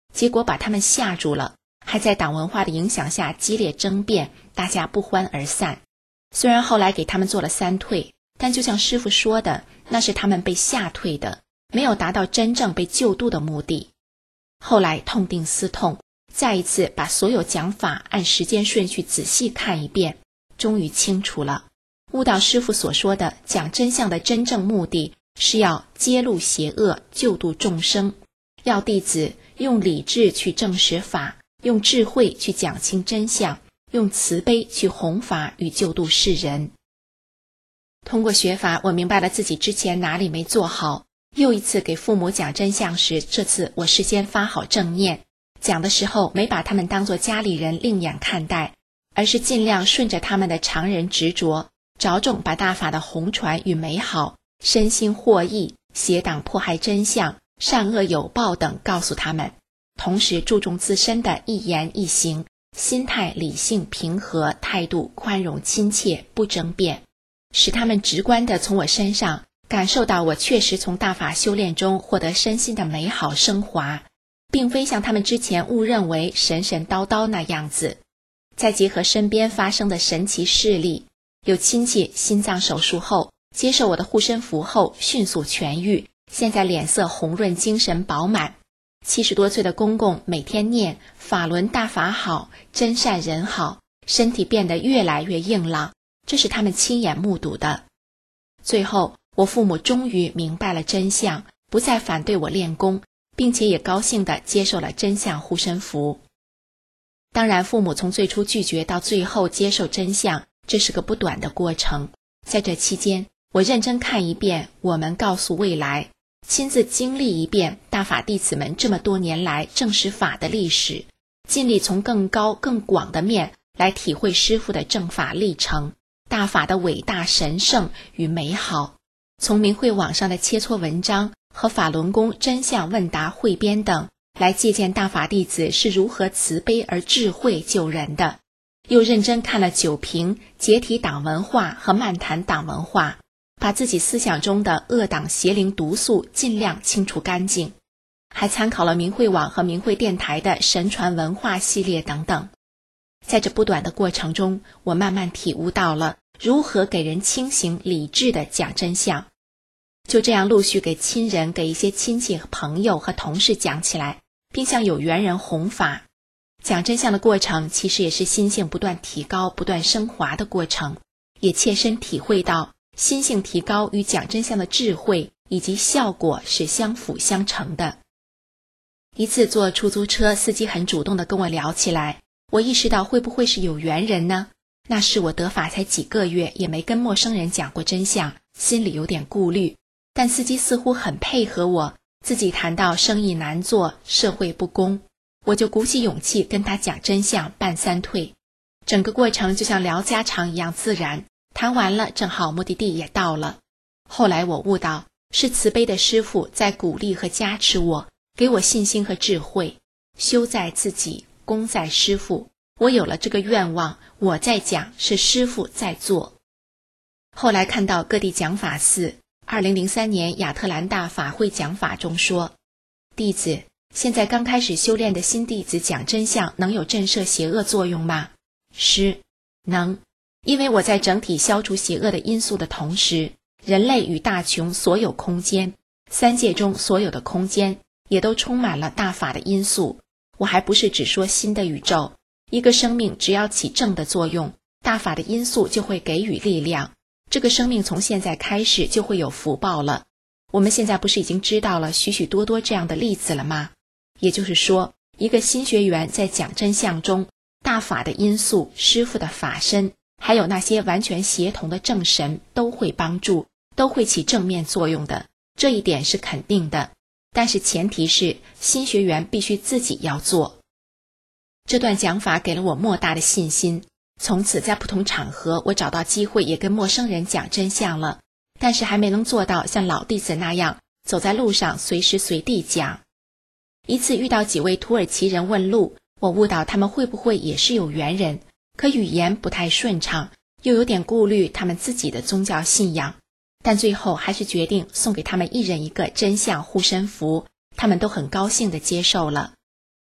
结果把他们吓住了，还在党文化的影响下激烈争辩，大家不欢而散。虽然后来给他们做了三退，但就像师父说的，那是他们被吓退的，没有达到真正被救度的目的。后来痛定思痛，再一次把所有讲法按时间顺序仔细看一遍，终于清楚了，悟道师父所说的讲真相的真正目的是要揭露邪恶，救度众生，要弟子用理智去证实法，用智慧去讲清真相，用慈悲去弘法与救度世人。通过学法，我明白了自己之前哪里没做好。又一次给父母讲真相时，这次我事先发好正念，讲的时候没把他们当作家里人另眼看待，而是尽量顺着他们的常人执着，着重把大法的弘传与美好、身心获益、邪党迫害真相、善恶有报等告诉他们，同时注重自身的一言一行，心态理性平和，态度宽容亲切，不争辩，使他们直观地从我身上感受到我确实从大法修炼中获得身心的美好升华，并非像他们之前误认为神神叨叨那样子。再结合身边发生的神奇事例，有亲戚心脏手术后接受我的护身符后迅速痊愈，现在脸色红润，精神饱满。七十多岁的公公每天念法轮大法好，真善人好，身体变得越来越硬朗，这是他们亲眼目睹的。最后我父母终于明白了真相，不再反对我练功，并且也高兴地接受了真相护身符。当然，父母从最初拒绝到最后接受真相，这是个不短的过程。在这期间，我认真看一遍《我们告诉未来》，亲自经历一遍大法弟子们这么多年来证实法的历史，尽力从更高更广的面来体会师父的正法历程，大法的伟大神圣与美好。从明慧网上的切磋文章和法轮功真相问答汇编等来借鉴大法弟子是如何慈悲而智慧救人的，又认真看了九评、解体党文化和漫谈党文化，把自己思想中的恶党邪灵毒素尽量清除干净，还参考了明慧网和明慧电台的神传文化系列等等。在这不短的过程中，我慢慢体悟到了如何给人清醒理智的讲真相。就这样陆续给亲人、给一些亲戚、朋友和同事讲起来，并向有缘人弘法。讲真相的过程其实也是心性不断提高、不断升华的过程，也切身体会到心性提高与讲真相的智慧以及效果是相辅相成的。一次坐出租车，司机很主动地跟我聊起来，我意识到会不会是有缘人呢？那时我得法才几个月，也没跟陌生人讲过真相，心里有点顾虑。但司机似乎很配合我，自己谈到生意难做，社会不公，我就鼓起勇气跟他讲真相，办三退。整个过程就像聊家常一样自然，谈完了正好目的地也到了。后来我悟到，是慈悲的师父在鼓励和加持我，给我信心和智慧。修在自己，功在师父，我有了这个愿望，我在讲，是师父在做。后来看到各地讲法寺二零零三年亚特兰大法会讲法中说，弟子，现在刚开始修炼的新弟子讲真相能有震慑邪恶作用吗？师，能。因为我在整体消除邪恶的因素的同时，人类与大穷所有空间，三界中所有的空间也都充满了大法的因素。我还不是只说新的宇宙，一个生命只要起正的作用，大法的因素就会给予力量，这个生命从现在开始就会有福报了。我们现在不是已经知道了许许多多这样的例子了吗？也就是说，一个新学员在讲真相中，大法的因素、师父的法身，还有那些完全协同的正神都会帮助，都会起正面作用的，这一点是肯定的。但是前提是新学员必须自己要做。这段讲法给了我莫大的信心，从此在不同场合我找到机会也跟陌生人讲真相了，但是还没能做到像老弟子那样走在路上随时随地讲。一次遇到几位土耳其人问路，我悟到他们会不会也是有缘人，可语言不太顺畅，又有点顾虑他们自己的宗教信仰，但最后还是决定送给他们一人一个真相护身符，他们都很高兴地接受了。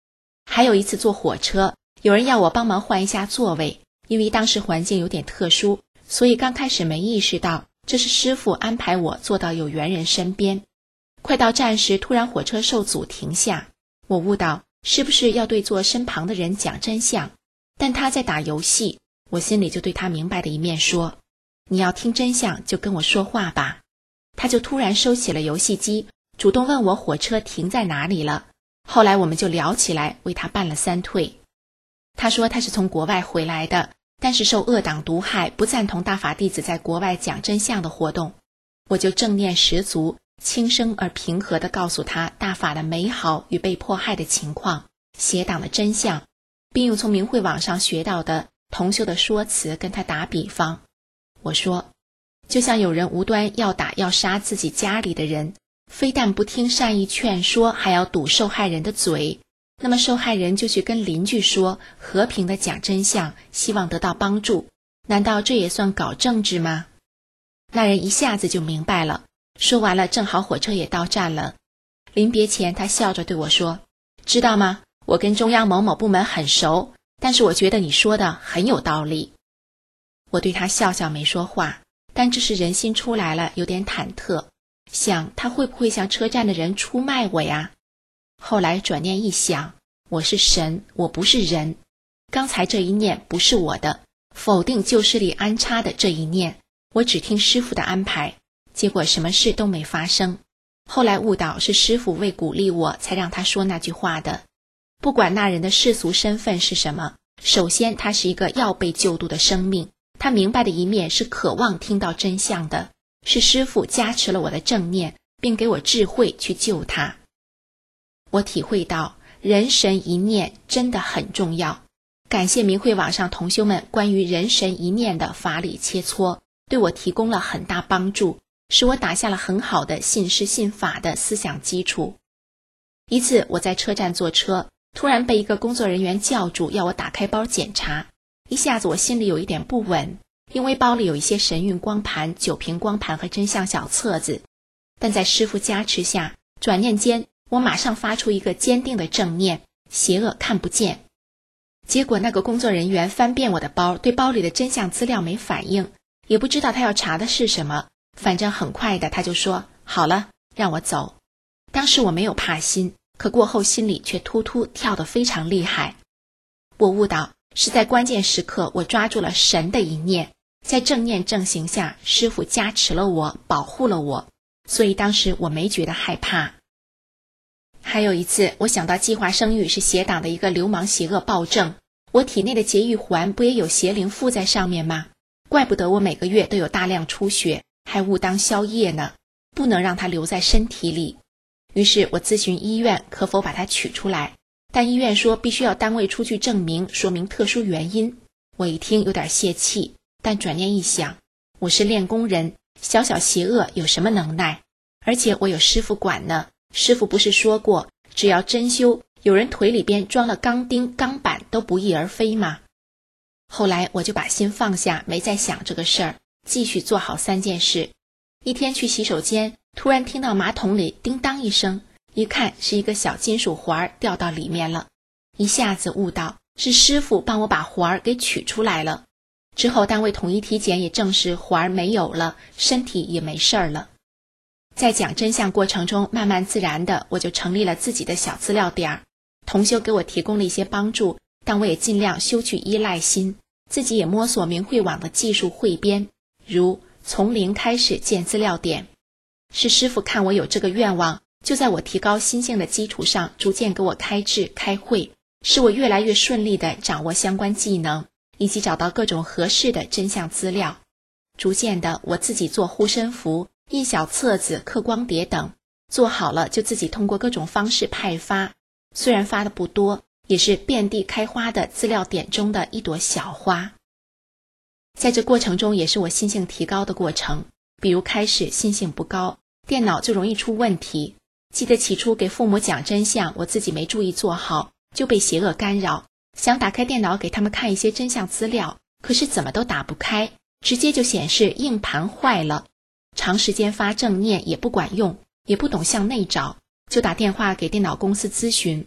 还有一次坐火车，有人要我帮忙换一下座位，因为当时环境有点特殊，所以刚开始没意识到这是师父安排我坐到有缘人身边。快到站时，突然火车受阻停下，我悟到是不是要对坐身旁的人讲真相，但他在打游戏，我心里就对他明白的一面说，你要听真相就跟我说话吧。他就突然收起了游戏机，主动问我火车停在哪里了。后来我们就聊起来，为他办了三退。他说他是从国外回来的，但是受恶党毒害，不赞同大法弟子在国外讲真相的活动。我就正念十足，轻声而平和地告诉他大法的美好与被迫害的情况，邪党的真相，并用从明慧网上学到的同修的说辞跟他打比方。我说，就像有人无端要打要杀自己家里的人，非但不听善意劝说，还要堵受害人的嘴，那么受害人就去跟邻居说，和平地讲真相，希望得到帮助，难道这也算搞政治吗？那人一下子就明白了。说完了，正好火车也到站了。临别前，他笑着对我说，知道吗，我跟中央某某部门很熟，但是我觉得你说的很有道理。我对他笑笑没说话，但这时人心出来了，有点忐忑，想他会不会向车站的人出卖我呀？后来转念一想，我是神，我不是人，刚才这一念不是我的，否定旧势力安插的这一念，我只听师父的安排，结果什么事都没发生。后来悟到是师父为鼓励我才让他说那句话的。不管那人的世俗身份是什么，首先他是一个要被救度的生命，他明白的一面是渴望听到真相的，是师父加持了我的正念，并给我智慧去救他。我体会到人神一念真的很重要，感谢明慧网上同修们关于人神一念的法理切磋，对我提供了很大帮助，使我打下了很好的信师信法的思想基础。一次我在车站坐车，突然被一个工作人员叫住，要我打开包检查，一下子我心里有一点不稳，因为包里有一些神韵光盘、九瓶光盘和真相小册子，但在师父加持下，转念间我马上发出一个坚定的正念，邪恶看不见。结果那个工作人员翻遍我的包，对包里的真相资料没反应，也不知道他要查的是什么，反正很快的他就说好了，让我走。当时我没有怕心，可过后心里却突突跳得非常厉害。我悟到是在关键时刻我抓住了神的一念，在正念正行下，师父加持了我，保护了我，所以当时我没觉得害怕。还有一次，我想到计划生育是邪党的一个流氓邪恶暴政，我体内的节育环不也有邪灵附在上面吗？怪不得我每个月都有大量出血，还误当宵夜呢，不能让它留在身体里。于是我咨询医院可否把它取出来，但医院说必须要单位出具证明，说明特殊原因。我一听有点泄气，但转念一想，我是练功人，小小邪恶有什么能耐？而且我有师父管呢，师父不是说过，只要真修，有人腿里边装了钢钉钢板都不翼而飞吗？后来我就把心放下，没再想这个事儿，继续做好三件事。一天去洗手间，突然听到马桶里叮当一声，一看是一个小金属环掉到里面了，一下子悟到是师父帮我把环给取出来了。之后单位统一体检也证实环没有了，身体也没事儿了。在讲真相过程中，慢慢自然的我就成立了自己的小资料点，同修给我提供了一些帮助，但我也尽量修去依赖心，自己也摸索明慧网的技术汇编，如从零开始建资料点。是师父看我有这个愿望，就在我提高心性的基础上，逐渐给我开智开慧，使我越来越顺利地掌握相关技能，以及找到各种合适的真相资料。逐渐的，我自己做护身符、印小册子、刻光碟等，做好了就自己通过各种方式派发，虽然发的不多，也是遍地开花的资料点中的一朵小花。在这过程中也是我心性提高的过程，比如开始心性不高，电脑就容易出问题。记得起初给父母讲真相，我自己没注意做好，就被邪恶干扰，想打开电脑给他们看一些真相资料，可是怎么都打不开，直接就显示硬盘坏了。长时间发正念也不管用，也不懂向内找，就打电话给电脑公司咨询。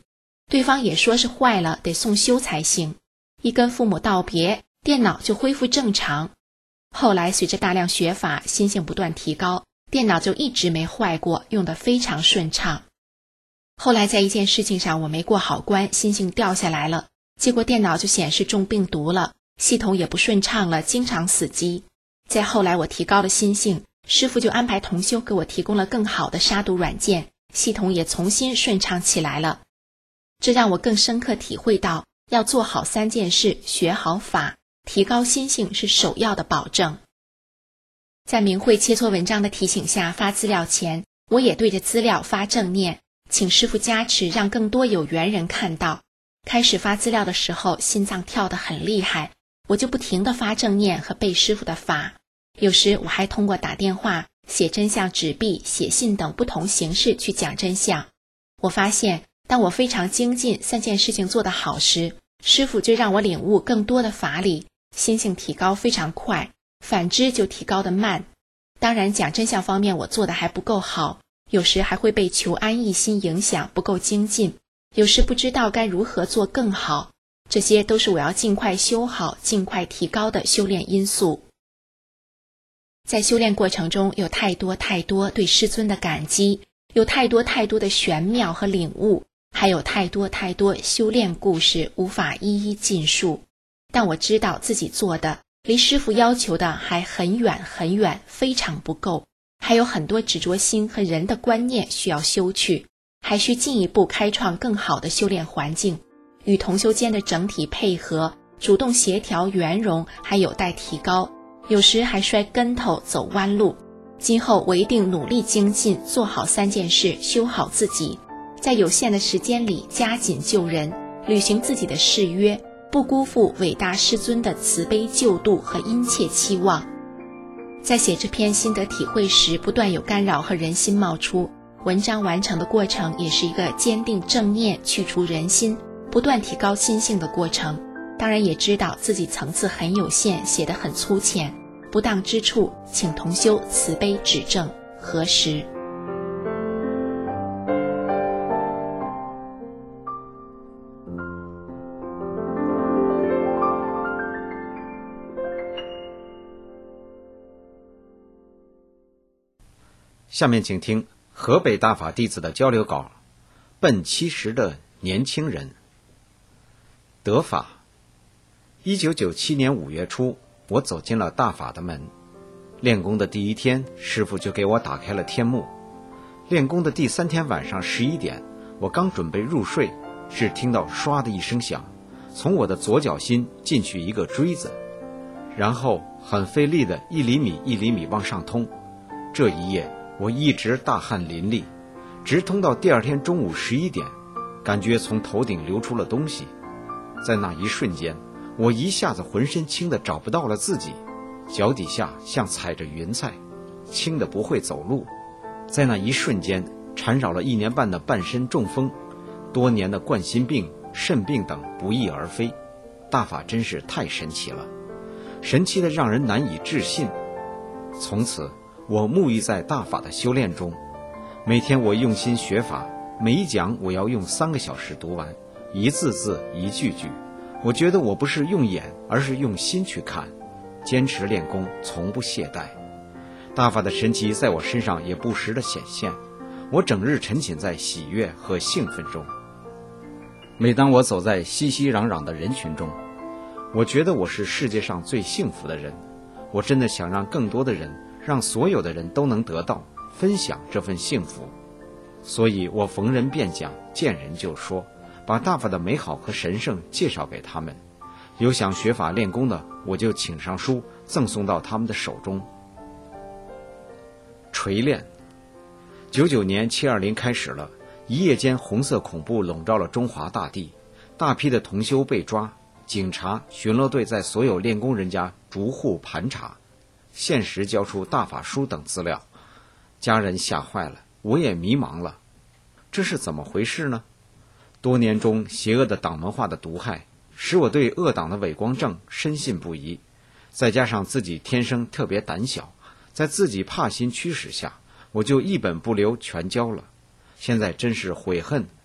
对方也说是坏了，得送修才行。一跟父母道别，电脑就恢复正常。后来随着大量学法，心性不断提高，电脑就一直没坏过，用得非常顺畅。后来在一件事情上我没过好关，心性掉下来了，结果电脑就显示中病毒了，系统也不顺畅了，经常死机。再后来我提高了心性，师父就安排同修给我提供了更好的杀毒软件，系统也重新顺畅起来了。这让我更深刻体会到，要做好三件事，学好法，提高心性是首要的保证。在明慧切磋文章的提醒下，发资料前，我也对着资料发正念，请师父加持，让更多有缘人看到。开始发资料的时候，心脏跳得很厉害，我就不停地发正念和背师父的法。有时我还通过打电话、写真相纸币、写信等不同形式去讲真相。我发现，当我非常精进，三件事情做得好时，师父就让我领悟更多的法理，心性提高非常快，反之就提高得慢。当然讲真相方面我做得还不够好，有时还会被求安逸心影响，不够精进，有时不知道该如何做更好，这些都是我要尽快修好、尽快提高的修炼因素。在修炼过程中，有太多太多对师尊的感激，有太多太多的玄妙和领悟，还有太多太多修炼故事无法一一尽述。但我知道自己做的离师父要求的还很远很远，非常不够，还有很多执着心和人的观念需要修去，还需进一步开创更好的修炼环境，与同修间的整体配合、主动协调圆融还有待提高，有时还摔跟头走弯路。今后我一定努力精进，做好三件事，修好自己，在有限的时间里加紧救人，履行自己的誓约，不辜负伟大师尊的慈悲救度和殷切期望。在写这篇心得体会时，不断有干扰和人心冒出，文章完成的过程也是一个坚定正念、去除人心、不断提高心性的过程。当然也知道自己层次很有限，写得很粗浅，不当之处请同修慈悲指正核实。 下面请听河北大法弟子的交流稿。奔七十的年轻人。得法。一九九七年五月初，我走进了大法的门。练功的第一天，师父就给我打开了天幕。练功的第三天晚上十一点，我刚准备入睡，只听到唰的一声响，从我的左脚心进去一个锥子，然后很费力的一厘米一厘米往上通。这一夜我一直大汗淋漓，直通到第二天中午十一点，感觉从头顶流出了东西。在那一瞬间，我一下子浑身轻的找不到了自己，脚底下像踩着云彩，轻的不会走路。在那一瞬间，缠绕了一年半的半身中风，多年的冠心病、肾病等不翼而飞。大法真是太神奇了，神奇的让人难以置信。从此我沐浴在大法的修炼中，每天我用心学法，每一讲我要用三个小时读完，一字字一句句。我觉得我不是用眼，而是用心去看，坚持练功，从不懈怠。大法的神奇在我身上也不时地显现，我整日沉浸在喜悦和兴奋中。每当我走在熙熙攘攘的人群中，我觉得我是世界上最幸福的人。我真的想让更多的人，让所有的人都能得到分享这份幸福。所以我逢人便讲，见人就说，把大法的美好和神圣介绍给他们。有想学法练功的，我就请上书赠送到他们的手中。锤炼。九九年七二零开始了，一夜间红色恐怖笼罩了中华大地，大批的同修被抓，警察、巡逻队在所有练功人家逐户盘查，限时交出大法书等资料。家人吓坏了，我也迷茫了，这是怎么回事呢？多年中邪恶的党文化的毒害，使我对恶党的伪光正深信不疑，再加上自己天生特别胆小，在自己怕心驱使下，我就一本不留全交了。现在真是悔恨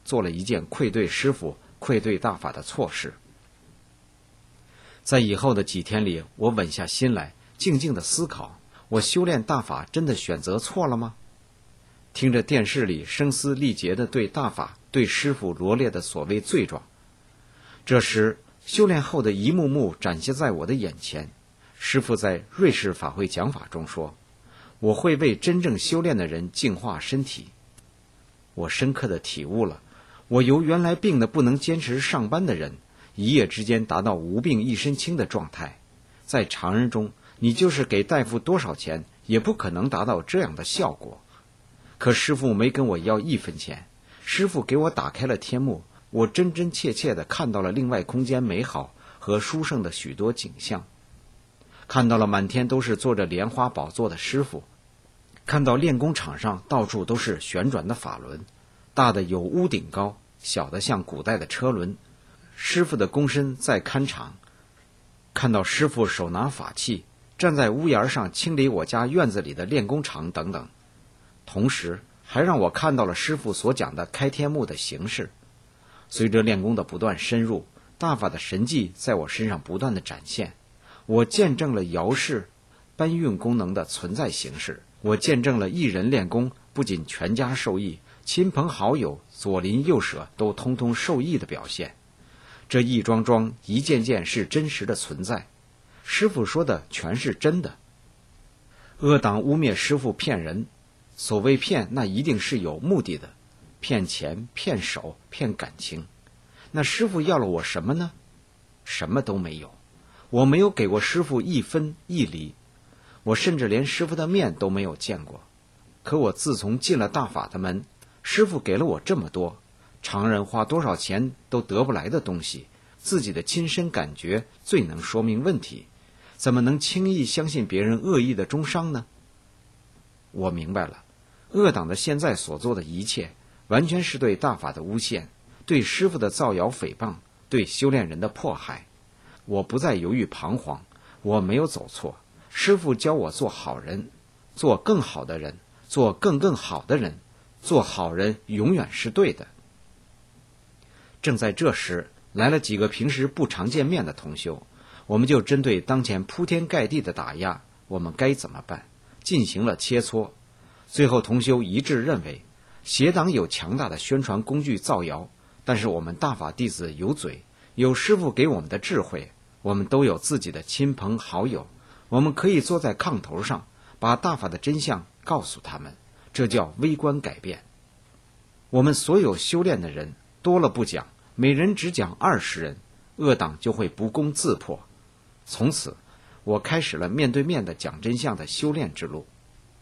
做了一件愧对师父、愧对大法的错事。在以后的几天里，我稳下心来，静静地思考，我修炼大法真的选择错了吗？听着电视里声嘶力竭地对大法、对师父罗列的所谓罪状，这时修炼后的一幕幕展现在我的眼前。师父在瑞士法会讲法中说，我会为真正修炼的人净化身体。我深刻地体悟了，我由原来病得不能坚持上班的人，一夜之间达到无病一身轻的状态。在常人中，你就是给大夫多少钱，也不可能达到这样的效果。可师父没跟我要一分钱，师父给我打开了天幕，我真真切切地看到了另外空间美好和殊胜的许多景象，看到了满天都是坐着莲花宝座的师父，看到练功场上到处都是旋转的法轮，大的有屋顶高，小的像古代的车轮，师父的躬身在看场，看到师父手拿法器，站在屋檐上清理我家院子里的练功场等等。同时还让我看到了师父所讲的开天幕的形式。随着练功的不断深入，大法的神迹在我身上不断的展现，我见证了摇式搬运功能的存在形式，我见证了一人练功不仅全家受益，亲朋好友左邻右舍都通通受益的表现。这一桩桩一件件是真实的存在，师父说的全是真的。阿党污蔑师父骗人，所谓骗，那一定是有目的的，骗钱、骗手、骗感情。那师父要了我什么呢？什么都没有，我没有给过师父一分一厘，我甚至连师父的面都没有见过。可我自从进了大法的门，师父给了我这么多，常人花多少钱都得不来的东西，自己的亲身感觉最能说明问题，怎么能轻易相信别人恶意的中伤呢？我明白了，恶党的现在所做的一切，完全是对大法的诬陷，对师父的造谣诽谤，对修炼人的迫害。我不再犹豫彷徨，我没有走错，师父教我做好人，做更好的人，做更更好的人，做好人永远是对的。正在这时，来了几个平时不常见面的同修，我们就针对当前铺天盖地的打压，我们该怎么办，进行了切磋。最后同修一致认为，邪党有强大的宣传工具造谣，但是我们大法弟子有嘴，有师父给我们的智慧，我们都有自己的亲朋好友，我们可以坐在炕头上，把大法的真相告诉他们，这叫微观改变。我们所有修炼的人多了不讲，每人只讲二十人，恶党就会不攻自破。从此我开始了面对面的讲真相的修炼之路。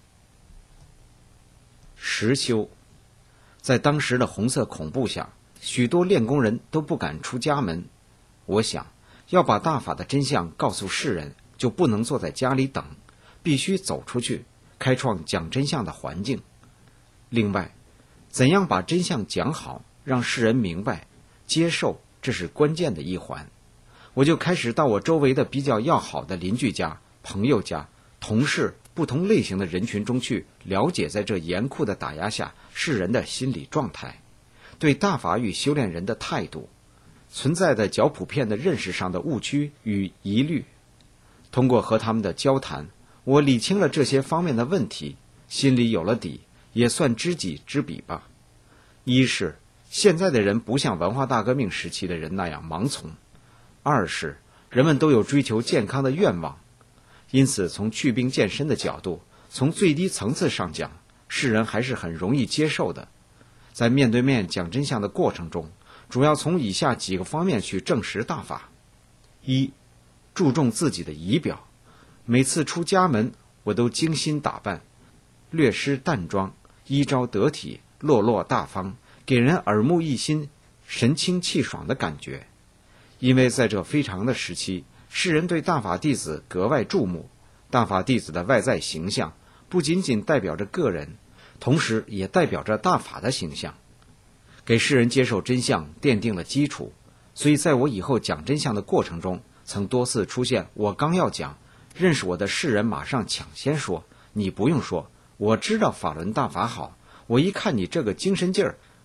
实修，在当时的红色恐怖下，许多练功人都不敢出家门。我想要把大法的真相告诉世人，就不能坐在家里等，必须走出去，开创讲真相的环境。另外，怎样把真相讲好，让世人明白接受，这是关键的一环。我就开始到我周围的比较要好的邻居家、朋友家、同事不同类型的人群中去了解，在这严酷的打压下世人的心理状态，对大法与修炼人的态度，存在的较普遍的认识上的误区与疑虑。通过和他们的交谈，我理清了这些方面的问题，心里有了底，也算知己知彼吧。一是现在的人不像文化大革命时期的人那样盲从，二是人们都有追求健康的愿望，因此从祛病健身的角度，从最低层次上讲，世人还是很容易接受的。在面对面讲真相的过程中，主要从以下几个方面去证实大法。一，注重自己的仪表，每次出家门我都精心打扮，略施淡妆，衣着得体，落落大方，给人耳目一新、神清气爽的感觉。因为在这非常的时期，世人对大法弟子格外注目，大法弟子的外在形象不仅仅代表着个人，同时也代表着大法的形象，给世人接受真相奠定了基础。所以在我以后讲真相的过程中，曾多次出现我刚要讲，认识我的世人马上抢先说，你不用说，我知道法轮大法好，我一看你这个精神劲儿，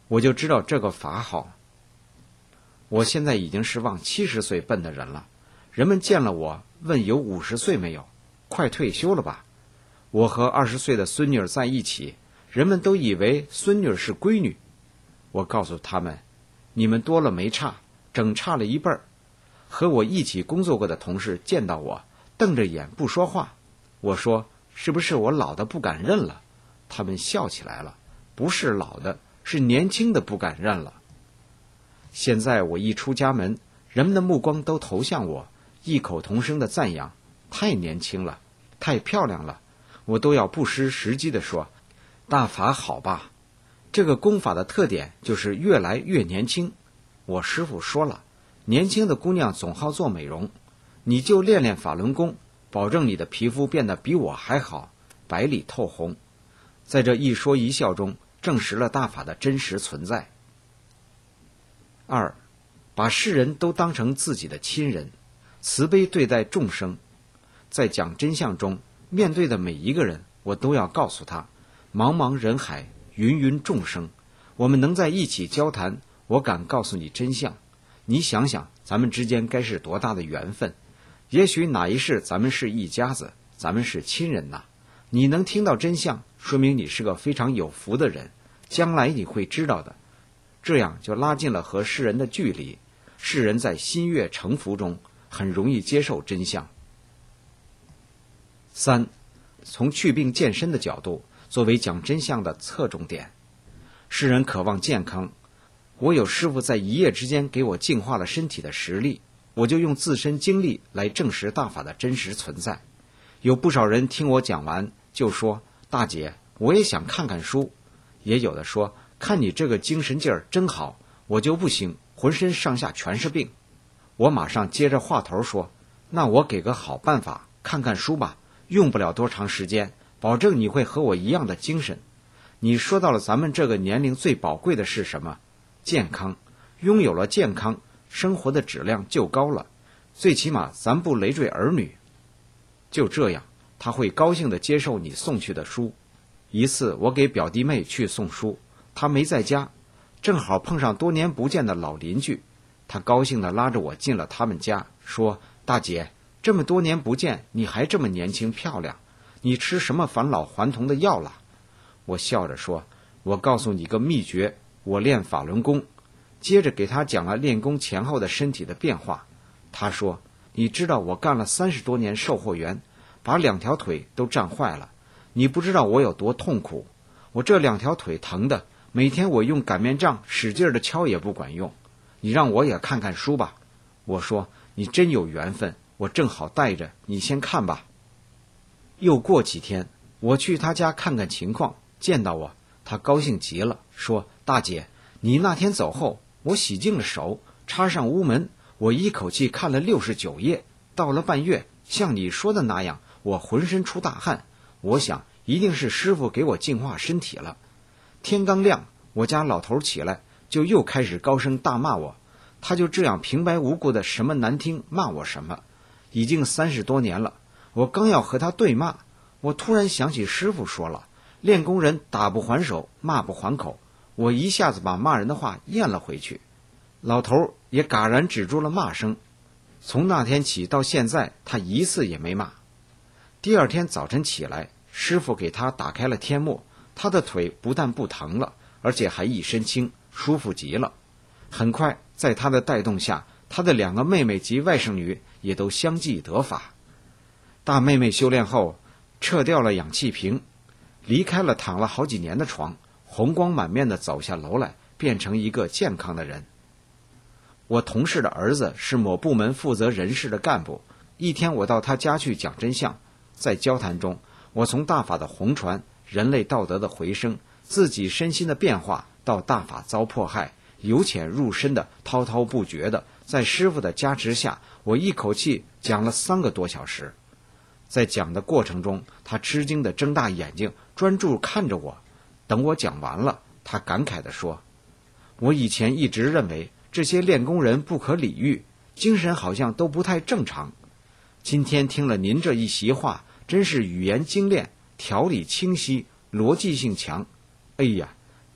我就知道这个法好。我现在已经是往七十岁奔的人了，人们见了我问有五十岁没有，快退休了吧？我和二十岁的孙女儿在一起，人们都以为孙女儿是闺女。我告诉他们，你们多了没差，整差了一辈儿。和我一起工作过的同事见到我，瞪着眼不说话。我说，是不是我老的不敢认了？他们笑起来了，不是老的，是年轻的不敢认了。现在我一出家门，人们的目光都投向我，异口同声的赞扬，太年轻了，太漂亮了。我都要不失时机地说，大法好吧？这个功法的特点就是越来越年轻。我师父说了，年轻的姑娘总好做美容，你就练练法轮功，保证你的皮肤变得比我还好，白里透红。在这一说一笑中，证实了大法的真实存在。二，把世人都当成自己的亲人，慈悲对待众生。在讲真相中，面对的每一个人，我都要告诉他，茫茫人海，芸芸众生，我们能在一起交谈，我敢告诉你真相。你想想，咱们之间该是多大的缘分？也许哪一世咱们是一家子，咱们是亲人呐。你能听到真相，说明你是个非常有福的人，将来你会知道的。这样就拉近了和世人的距离，世人在心悦诚服中很容易接受真相。三，从祛病健身的角度，作为讲真相的侧重点。世人渴望健康，我有师父在一夜之间给我净化了身体的实力，我就用自身经历来证实大法的真实存在。有不少人听我讲完就说，大姐，我也想看看书。也有的说，看你这个精神劲儿真好，我就不行，浑身上下全是病。我马上接着话头说，那我给个好办法，看看书吧，用不了多长时间，保证你会和我一样的精神。你说到了咱们这个年龄最宝贵的是什么？健康。拥有了健康，生活的质量就高了，最起码咱不累赘儿女。就这样，他会高兴地接受你送去的书。一次我给表弟妹去送书，他没在家，正好碰上多年不见的老邻居，他高兴地拉着我进了他们家，说，大姐，这么多年不见，你还这么年轻漂亮，你吃什么返老还童的药了？我笑着说，我告诉你个秘诀，我练法轮功。接着给他讲了练功前后的身体的变化。他说，你知道我干了三十多年售货员，把两条腿都站坏了，你不知道我有多痛苦，我这两条腿疼的，每天我用擀面杖使劲的敲也不管用，你让我也看看书吧。我说，你真有缘分，我正好带着，你先看吧。又过几天，我去他家看看情况，见到我，他高兴极了，说，大姐，你那天走后，我洗净了手，插上屋门，我一口气看了六十九页，到了半月，像你说的那样，我浑身出大汗，我想一定是师父给我净化身体了。天刚亮，我家老头起来，就又开始高声大骂我，他就这样平白无故的什么难听骂我什么，已经三十多年了。我刚要和他对骂，我突然想起师父说了，练功人打不还手，骂不还口，我一下子把骂人的话咽了回去。老头也戛然止住了骂声，从那天起到现在，他一次也没骂。第二天早晨起来，师父给他打开了天幕，他的腿不但不疼了，而且还一身轻，舒服极了。很快，在他的带动下，他的两个妹妹及外甥女也都相继得法。大妹妹修炼后，撤掉了氧气瓶，离开了躺了好几年的床，红光满面地走下楼来，变成一个健康的人。我同事的儿子是某部门负责人事的干部，一天我到他家去讲真相，在交谈中，我从大法的红传、人类道德的回升、自己身心的变化，到大法遭迫害，由浅入深的滔滔不绝的，在师父的加持下，我一口气讲了三个多小时。在讲的过程中，他吃惊地睁大眼睛，专注看着我。等我讲完了，他感慨地说，我以前一直认为这些练功人不可理喻，精神好像都不太正常。今天听了您这一席话，真是语言精炼，条理清晰，逻辑性强。哎呀，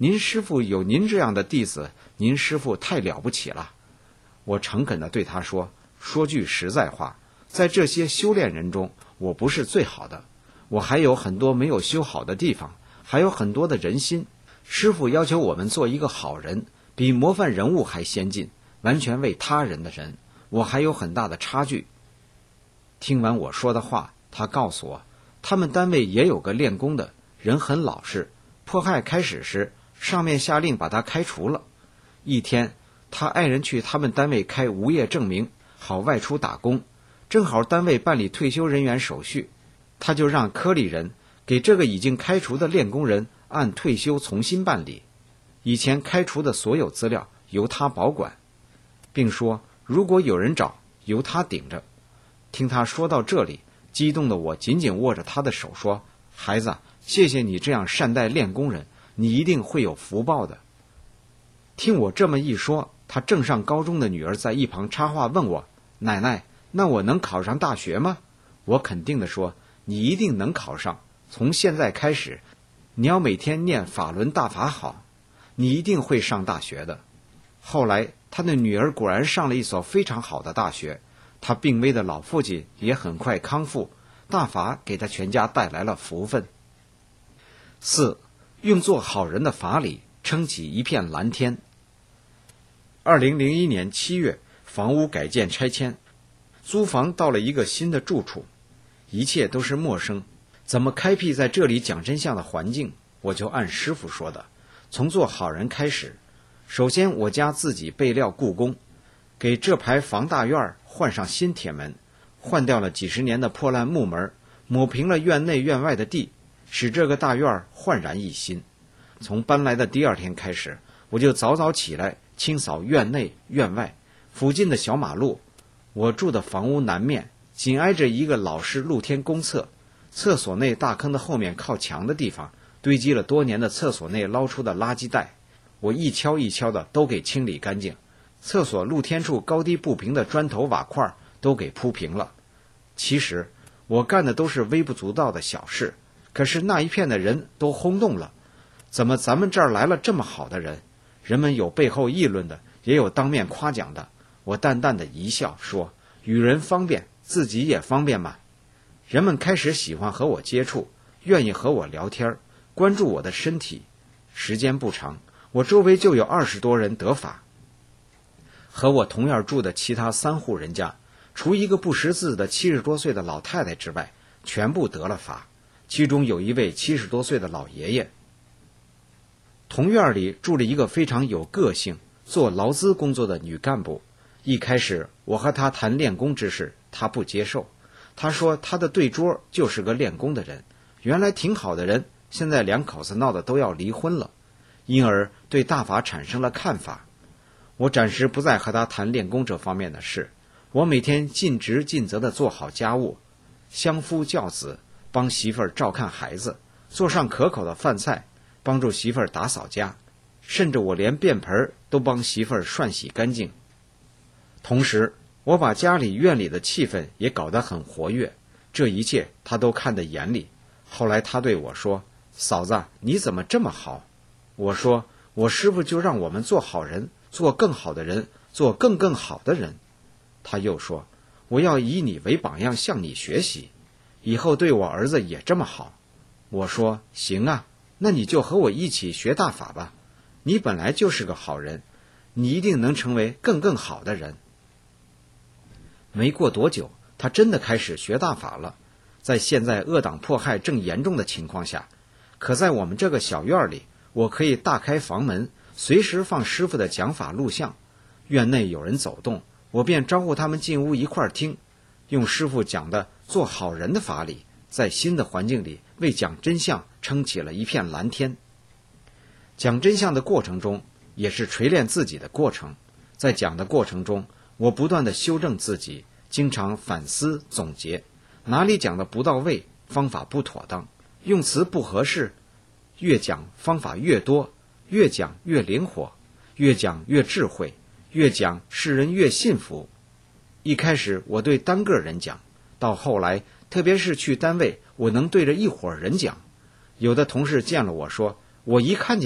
您师父有您这样的弟子，您师父太了不起了。我诚恳地对他说，说句实在话，在这些修炼人中，我不是最好的，我还有很多没有修好的地方，还有很多的人心。师父要求我们做一个好人，比模范人物还先进，完全为他人的人，我还有很大的差距。听完我说的话，他告诉我，他们单位也有个练功的人，很老实，迫害开始时，上面下令把他开除了。一天，他爱人去他们单位开无业证明，好外出打工，正好单位办理退休人员手续，他就让科里人给这个已经开除的练功人按退休重新办理，以前开除的所有资料由他保管，并说如果有人找，由他顶着。听他说到这里，激动的我紧紧握着他的手说，孩子，谢谢你这样善待练功人，你一定会有福报的。听我这么一说，他正上高中的女儿在一旁插话问我，奶奶，那我能考上大学吗？我肯定地说，你一定能考上，从现在开始，你要每天念法轮大法好，你一定会上大学的。后来他的女儿果然上了一所非常好的大学，他病危的老父亲也很快康复，大法给他全家带来了福分。四，用做好人的法理撑起一片蓝天。二零零一年七月，房屋改建拆迁，租房到了一个新的住处，一切都是陌生，怎么开辟在这里讲真相的环境？我就按师父说的，从做好人开始。首先我家自己备料故宫，给这排房大院换上新铁门，换掉了几十年的破烂木门，抹平了院内院外的地，使这个大院焕然一新。从搬来的第二天开始，我就早早起来清扫院内院外附近的小马路。我住的房屋南面紧挨着一个老式露天公厕，厕所内大坑的后面靠墙的地方堆积了多年的厕所内捞出的垃圾袋，我一锹一锹的都给清理干净。厕所露天处高低不平的砖头瓦块都给铺平了。其实我干的都是微不足道的小事，可是那一片的人都轰动了，怎么咱们这儿来了这么好的人？人们有背后议论的，也有当面夸奖的。我淡淡的一笑说，与人方便，自己也方便嘛。人们开始喜欢和我接触，愿意和我聊天，关注我的身体。时间不长，我周围就有二十多人得法。和我同样住的其他三户人家，除一个不识字的七十多岁的老太太之外，全部得了法，其中有一位七十多岁的老爷爷。同院里住了一个非常有个性、做劳资工作的女干部。一开始我和她谈练功之事，她不接受，她说她的对桌就是个练功的人，原来挺好的人，现在两口子闹得都要离婚了，因而对大法产生了看法。我暂时不再和他谈练功这方面的事，我每天尽职尽责地做好家务，相夫教子，帮媳妇儿照看孩子，做上可口的饭菜，帮助媳妇儿打扫家，甚至我连便盆都帮媳妇儿涮洗干净。同时我把家里院里的气氛也搞得很活跃，这一切他都看得眼里。后来他对我说，嫂子，你怎么这么好？我说，我师父就让我们做好人，做更好的人，做更更好的人。他又说，我要以你为榜样，向你学习，以后对我儿子也这么好。我说，行啊，那你就和我一起学大法吧，你本来就是个好人，你一定能成为更更好的人。没过多久，他真的开始学大法了。在现在恶党迫害正严重的情况下，可在我们这个小院里，我可以大开房门，随时放师父的讲法录像。院内有人走动，我便招呼他们进屋一块儿听，用师父讲的做好人的法理，在新的环境里为讲真相撑起了一片蓝天。讲真相的过程中，也是锤炼自己的过程。在讲的过程中，我不断地修正自己，经常反思总结，哪里讲的不到位，方法不妥当，用词不合适，越讲方法越多，越讲越灵活，越讲越智慧，越讲世人越信服。一开始我对单个人讲，到后来特别是去单位，我能对着一伙人讲。有的同事见了我说，我一看见你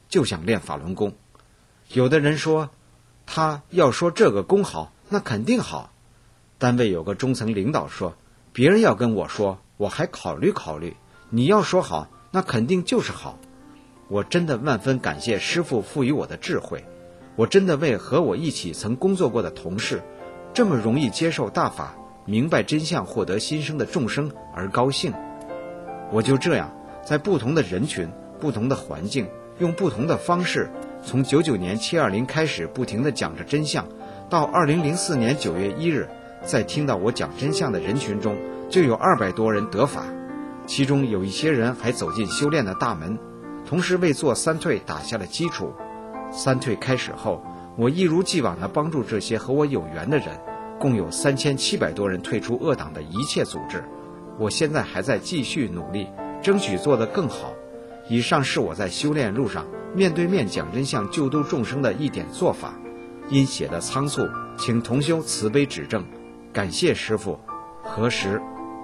就想练法轮功。有的人说，他要说这个功好，那肯定好。单位有个中层领导说，别人要跟我说，我还考虑考虑，你要说好，那肯定就是好。我真的万分感谢师父赋予我的智慧，我真的为和我一起曾工作过的同事这么容易接受大法，明白真相，获得新生的众生而高兴。我就这样在不同的人群、不同的环境，用不同的方式，从九九年七二零开始不停地讲着真相，到二零零四年九月一日，在听到我讲真相的人群中，就有二百多人得法，其中有一些人还走进修炼的大门，同时为做三退打下了基础。三退开始后，我一如既往地帮助这些和我有缘的人，共有三千七百多人退出恶党的一切组织。我现在还在继续努力，争取做得更好。以上是我在修炼路上面对面讲真相、救度众生的一点做法，因写的仓促，请同修慈悲指正，感谢师父。何时？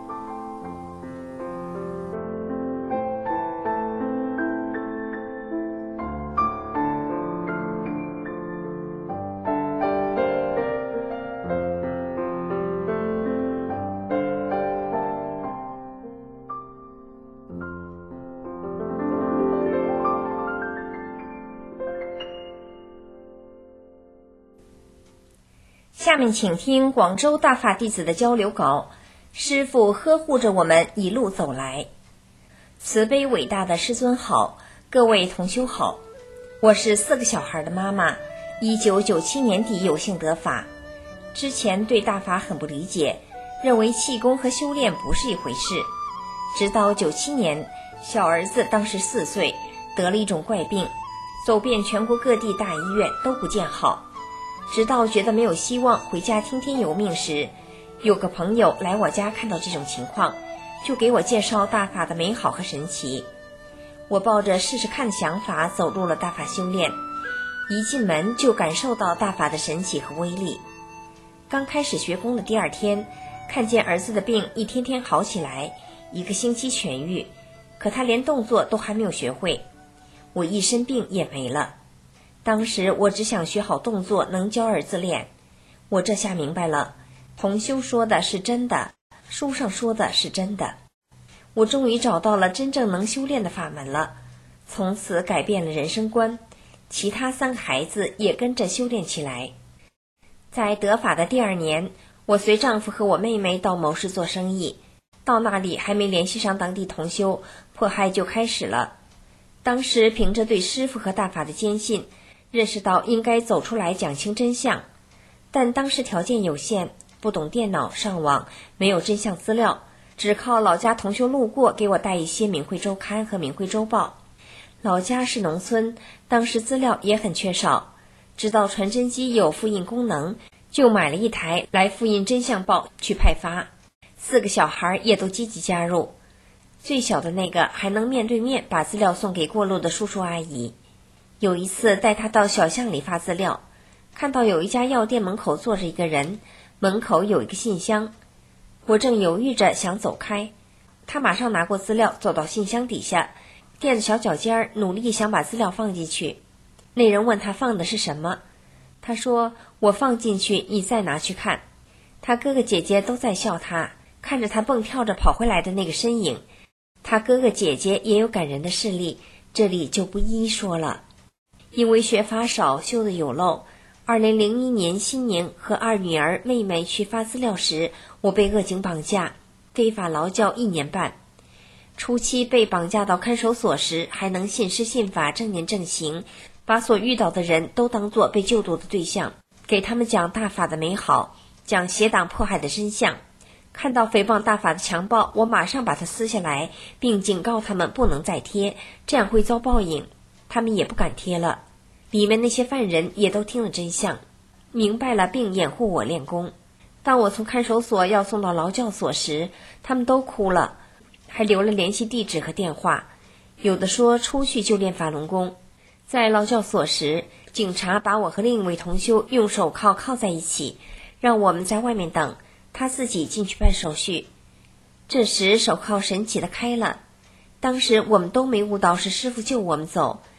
下面请听广州大法弟子的交流稿。师父呵护着我们一路走来。慈悲伟大的师尊好，各位同修好。我是四个小孩的妈妈，一九九七年底有幸得法。之前对大法很不理解，认为气功和修炼不是一回事。直到九七年，小儿子当时四岁，得了一种怪病，走遍全国各地大医院都不见好。直到觉得没有希望，回家听天由命时，有个朋友来我家，看到这种情况，就给我介绍大法的美好和神奇。我抱着试试看的想法走入了大法修炼，一进门就感受到大法的神奇和威力。刚开始学功的第二天，看见儿子的病一天天好起来，一个星期痊愈，可他连动作都还没有学会，我一身病也没了。当时我只想学好动作，能教儿子练。我这下明白了，同修说的是真的，书上说的是真的。我终于找到了真正能修炼的法门了，从此改变了人生观。其他三个孩子也跟着修炼起来。在得法的第二年，我随丈夫和我妹妹到某市做生意，到那里还没联系上当地同修，迫害就开始了。当时凭着对师父和大法的坚信，认识到应该走出来讲清真相，但当时条件有限，不懂电脑上网，没有真相资料，只靠老家同修路过给我带一些明慧周刊和明慧周报。老家是农村，当时资料也很缺少，知道传真机有复印功能，就买了一台来复印真相报去派发。四个小孩也都积极加入，最小的那个还能面对面把资料送给过路的叔叔阿姨。有一次带他到小巷里发资料，看到有一家药店门口坐着一个人，门口有一个信箱。我正犹豫着想走开，他马上拿过资料走到信箱底下，垫着小脚尖儿，努力想把资料放进去。那人问他放的是什么，他说我放进去，你再拿去看。他哥哥姐姐都在笑他，看着他蹦跳着跑回来的那个身影。他哥哥姐姐也有感人的事例，这里就不一一说了。因为学法少，修得有漏，二零零一年新年和二女儿妹妹去发资料时，我被恶警绑架，非法劳教一年半。初期被绑架到看守所时，还能信师信法，正念正行，把所遇到的人都当作被救度的对象，给他们讲大法的美好，讲邪党迫害的真相。看到诽谤大法的强暴，我马上把它撕下来，并警告他们不能再贴，这样会遭报应。他们也不敢贴了。里面那些犯人也都听了真相，明白了并掩护我练功。当我从看守所要送到劳教所时，他们都哭了，还留了联系地址和电话，有的说出去就练法轮功。在劳教所时，警察把我和另一位同修用手铐铐在一起，让我们在外面等，他自己进去办手续。这时手铐神奇的开了，当时我们都没悟到是师父救我们走。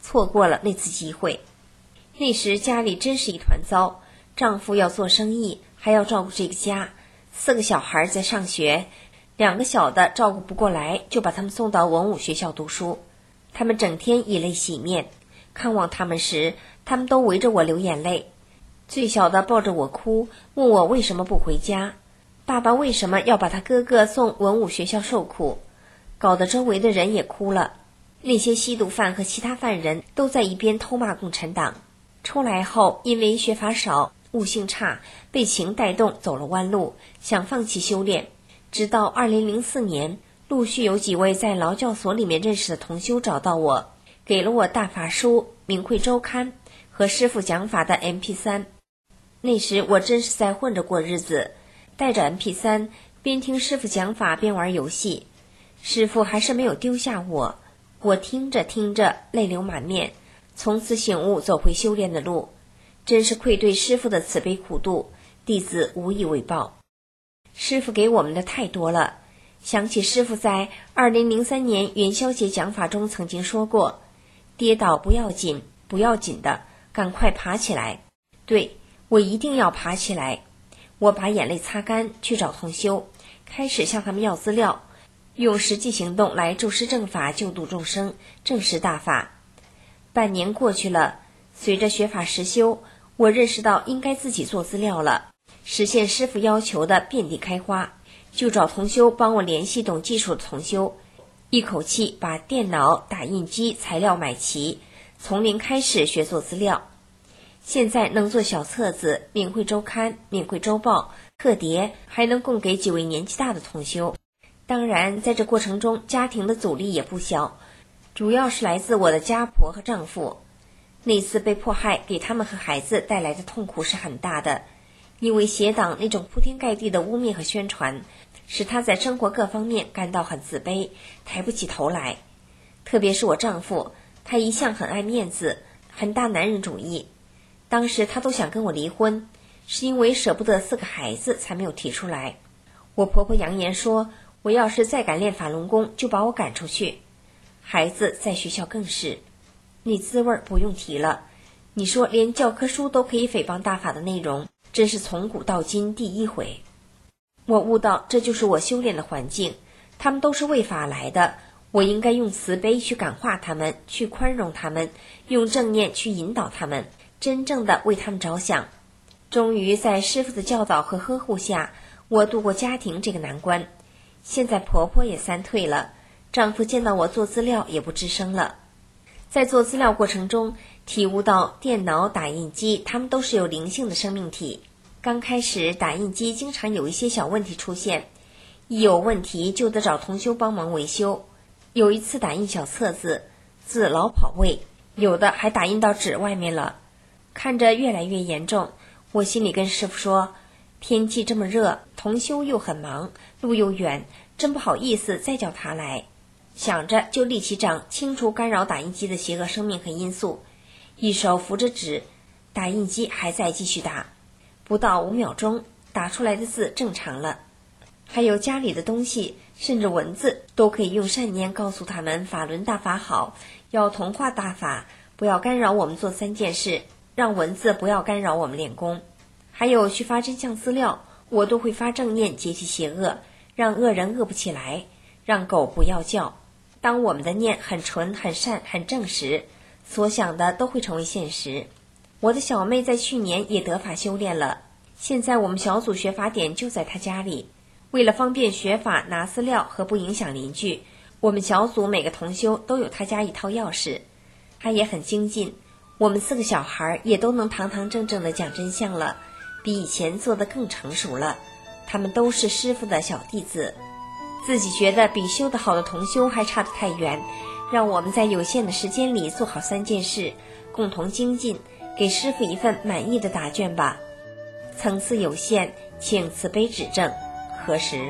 错过了那次机会。那时家里真是一团糟，丈夫要做生意，还要照顾这个家，四个小孩在上学，两个小的照顾不过来，就把他们送到文武学校读书。他们整天以泪洗面，看望他们时，他们都围着我流眼泪。最小的抱着我哭，问我为什么不回家，爸爸为什么要把他哥哥送文武学校受苦，搞得周围的人也哭了。那些吸毒犯和其他犯人都在一边偷骂共产党。出来后，因为学法少，悟性差，被情带动走了弯路，想放弃修炼。直到二零零四年，陆续有几位在劳教所里面认识的同修找到我，给了我大法书、明慧周刊和师父讲法的 M P 三。 那时我真是在混着过日子，带着 M P 三， 边听师父讲法边玩游戏。师父还是没有丢下我，我听着听着泪流满面，从此醒悟走回修炼的路。真是愧对师父的慈悲苦度，弟子无以为报。师父给我们的太多了，想起师父在二零零三年元宵节讲法中曾经说过，跌倒不要紧，不要紧的，赶快爬起来。对，我一定要爬起来。我把眼泪擦干，去找同修，开始向他们要资料，用实际行动来助师正法，救度众生，证实大法。半年过去了，随着学法实修，我认识到应该自己做资料了，实现师父要求的遍地开花，就找同修帮我联系懂技术的同修，一口气把电脑、打印机材料买齐，从零开始学做资料。现在能做小册子、明慧周刊、明慧周报、特碟，还能供给几位年纪大的同修。当然在这过程中家庭的阻力也不小，主要是来自我的家婆和丈夫。那次被迫害给他们和孩子带来的痛苦是很大的，因为邪党那种铺天盖地的污蔑和宣传，使他在生活各方面感到很自卑，抬不起头来。特别是我丈夫，他一向很爱面子，很大男人主义。当时他都想跟我离婚，是因为舍不得四个孩子才没有提出来。我婆婆扬言说，我要是再敢练法轮功，就把我赶出去。孩子在学校更是，那滋味不用提了。你说连教科书都可以诽谤大法的内容，真是从古到今第一回。我悟到这就是我修炼的环境，他们都是为法来的，我应该用慈悲去感化他们，去宽容他们，用正念去引导他们，真正的为他们着想。终于在师父的教导和呵护下，我度过家庭这个难关。现在婆婆也三退了，丈夫见到我做资料也不吱声了。在做资料过程中，体悟到电脑、打印机它们都是有灵性的生命体。刚开始打印机经常有一些小问题出现，一有问题就得找同修帮忙维修。有一次打印小册子，字老跑位，有的还打印到纸外面了，看着越来越严重。我心里跟师父说，天气这么热，同修又很忙，路又远，真不好意思再叫他来。想着就立起掌，清除干扰打印机的邪恶生命和因素，一手扶着纸，打印机还在继续打，不到五秒钟，打出来的字正常了。还有家里的东西，甚至文字，都可以用善念告诉他们法轮大法好，要同化大法，不要干扰我们做三件事，让文字不要干扰我们练功。还有去发真相资料，我都会发正念解体邪恶，让恶人恶不起来，让狗不要叫。当我们的念很纯、很善、很正时，所想的都会成为现实。我的小妹在去年也得法修炼了，现在我们小组学法点就在她家里。为了方便学法拿资料和不影响邻居，我们小组每个同修都有她家一套钥匙。她也很精进，我们四个小孩也都能堂堂正正的讲真相了，比以前做得更成熟了。他们都是师父的小弟子。自己觉得比修得好的同修还差得太远，让我们在有限的时间里做好三件事，共同精进，给师父一份满意的答卷吧。层次有限，请慈悲指正。何时？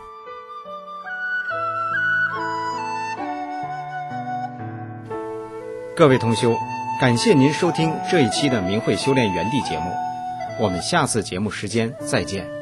各位同修，感谢您收听这一期的明慧修炼园地节目，我们下次节目时间再见。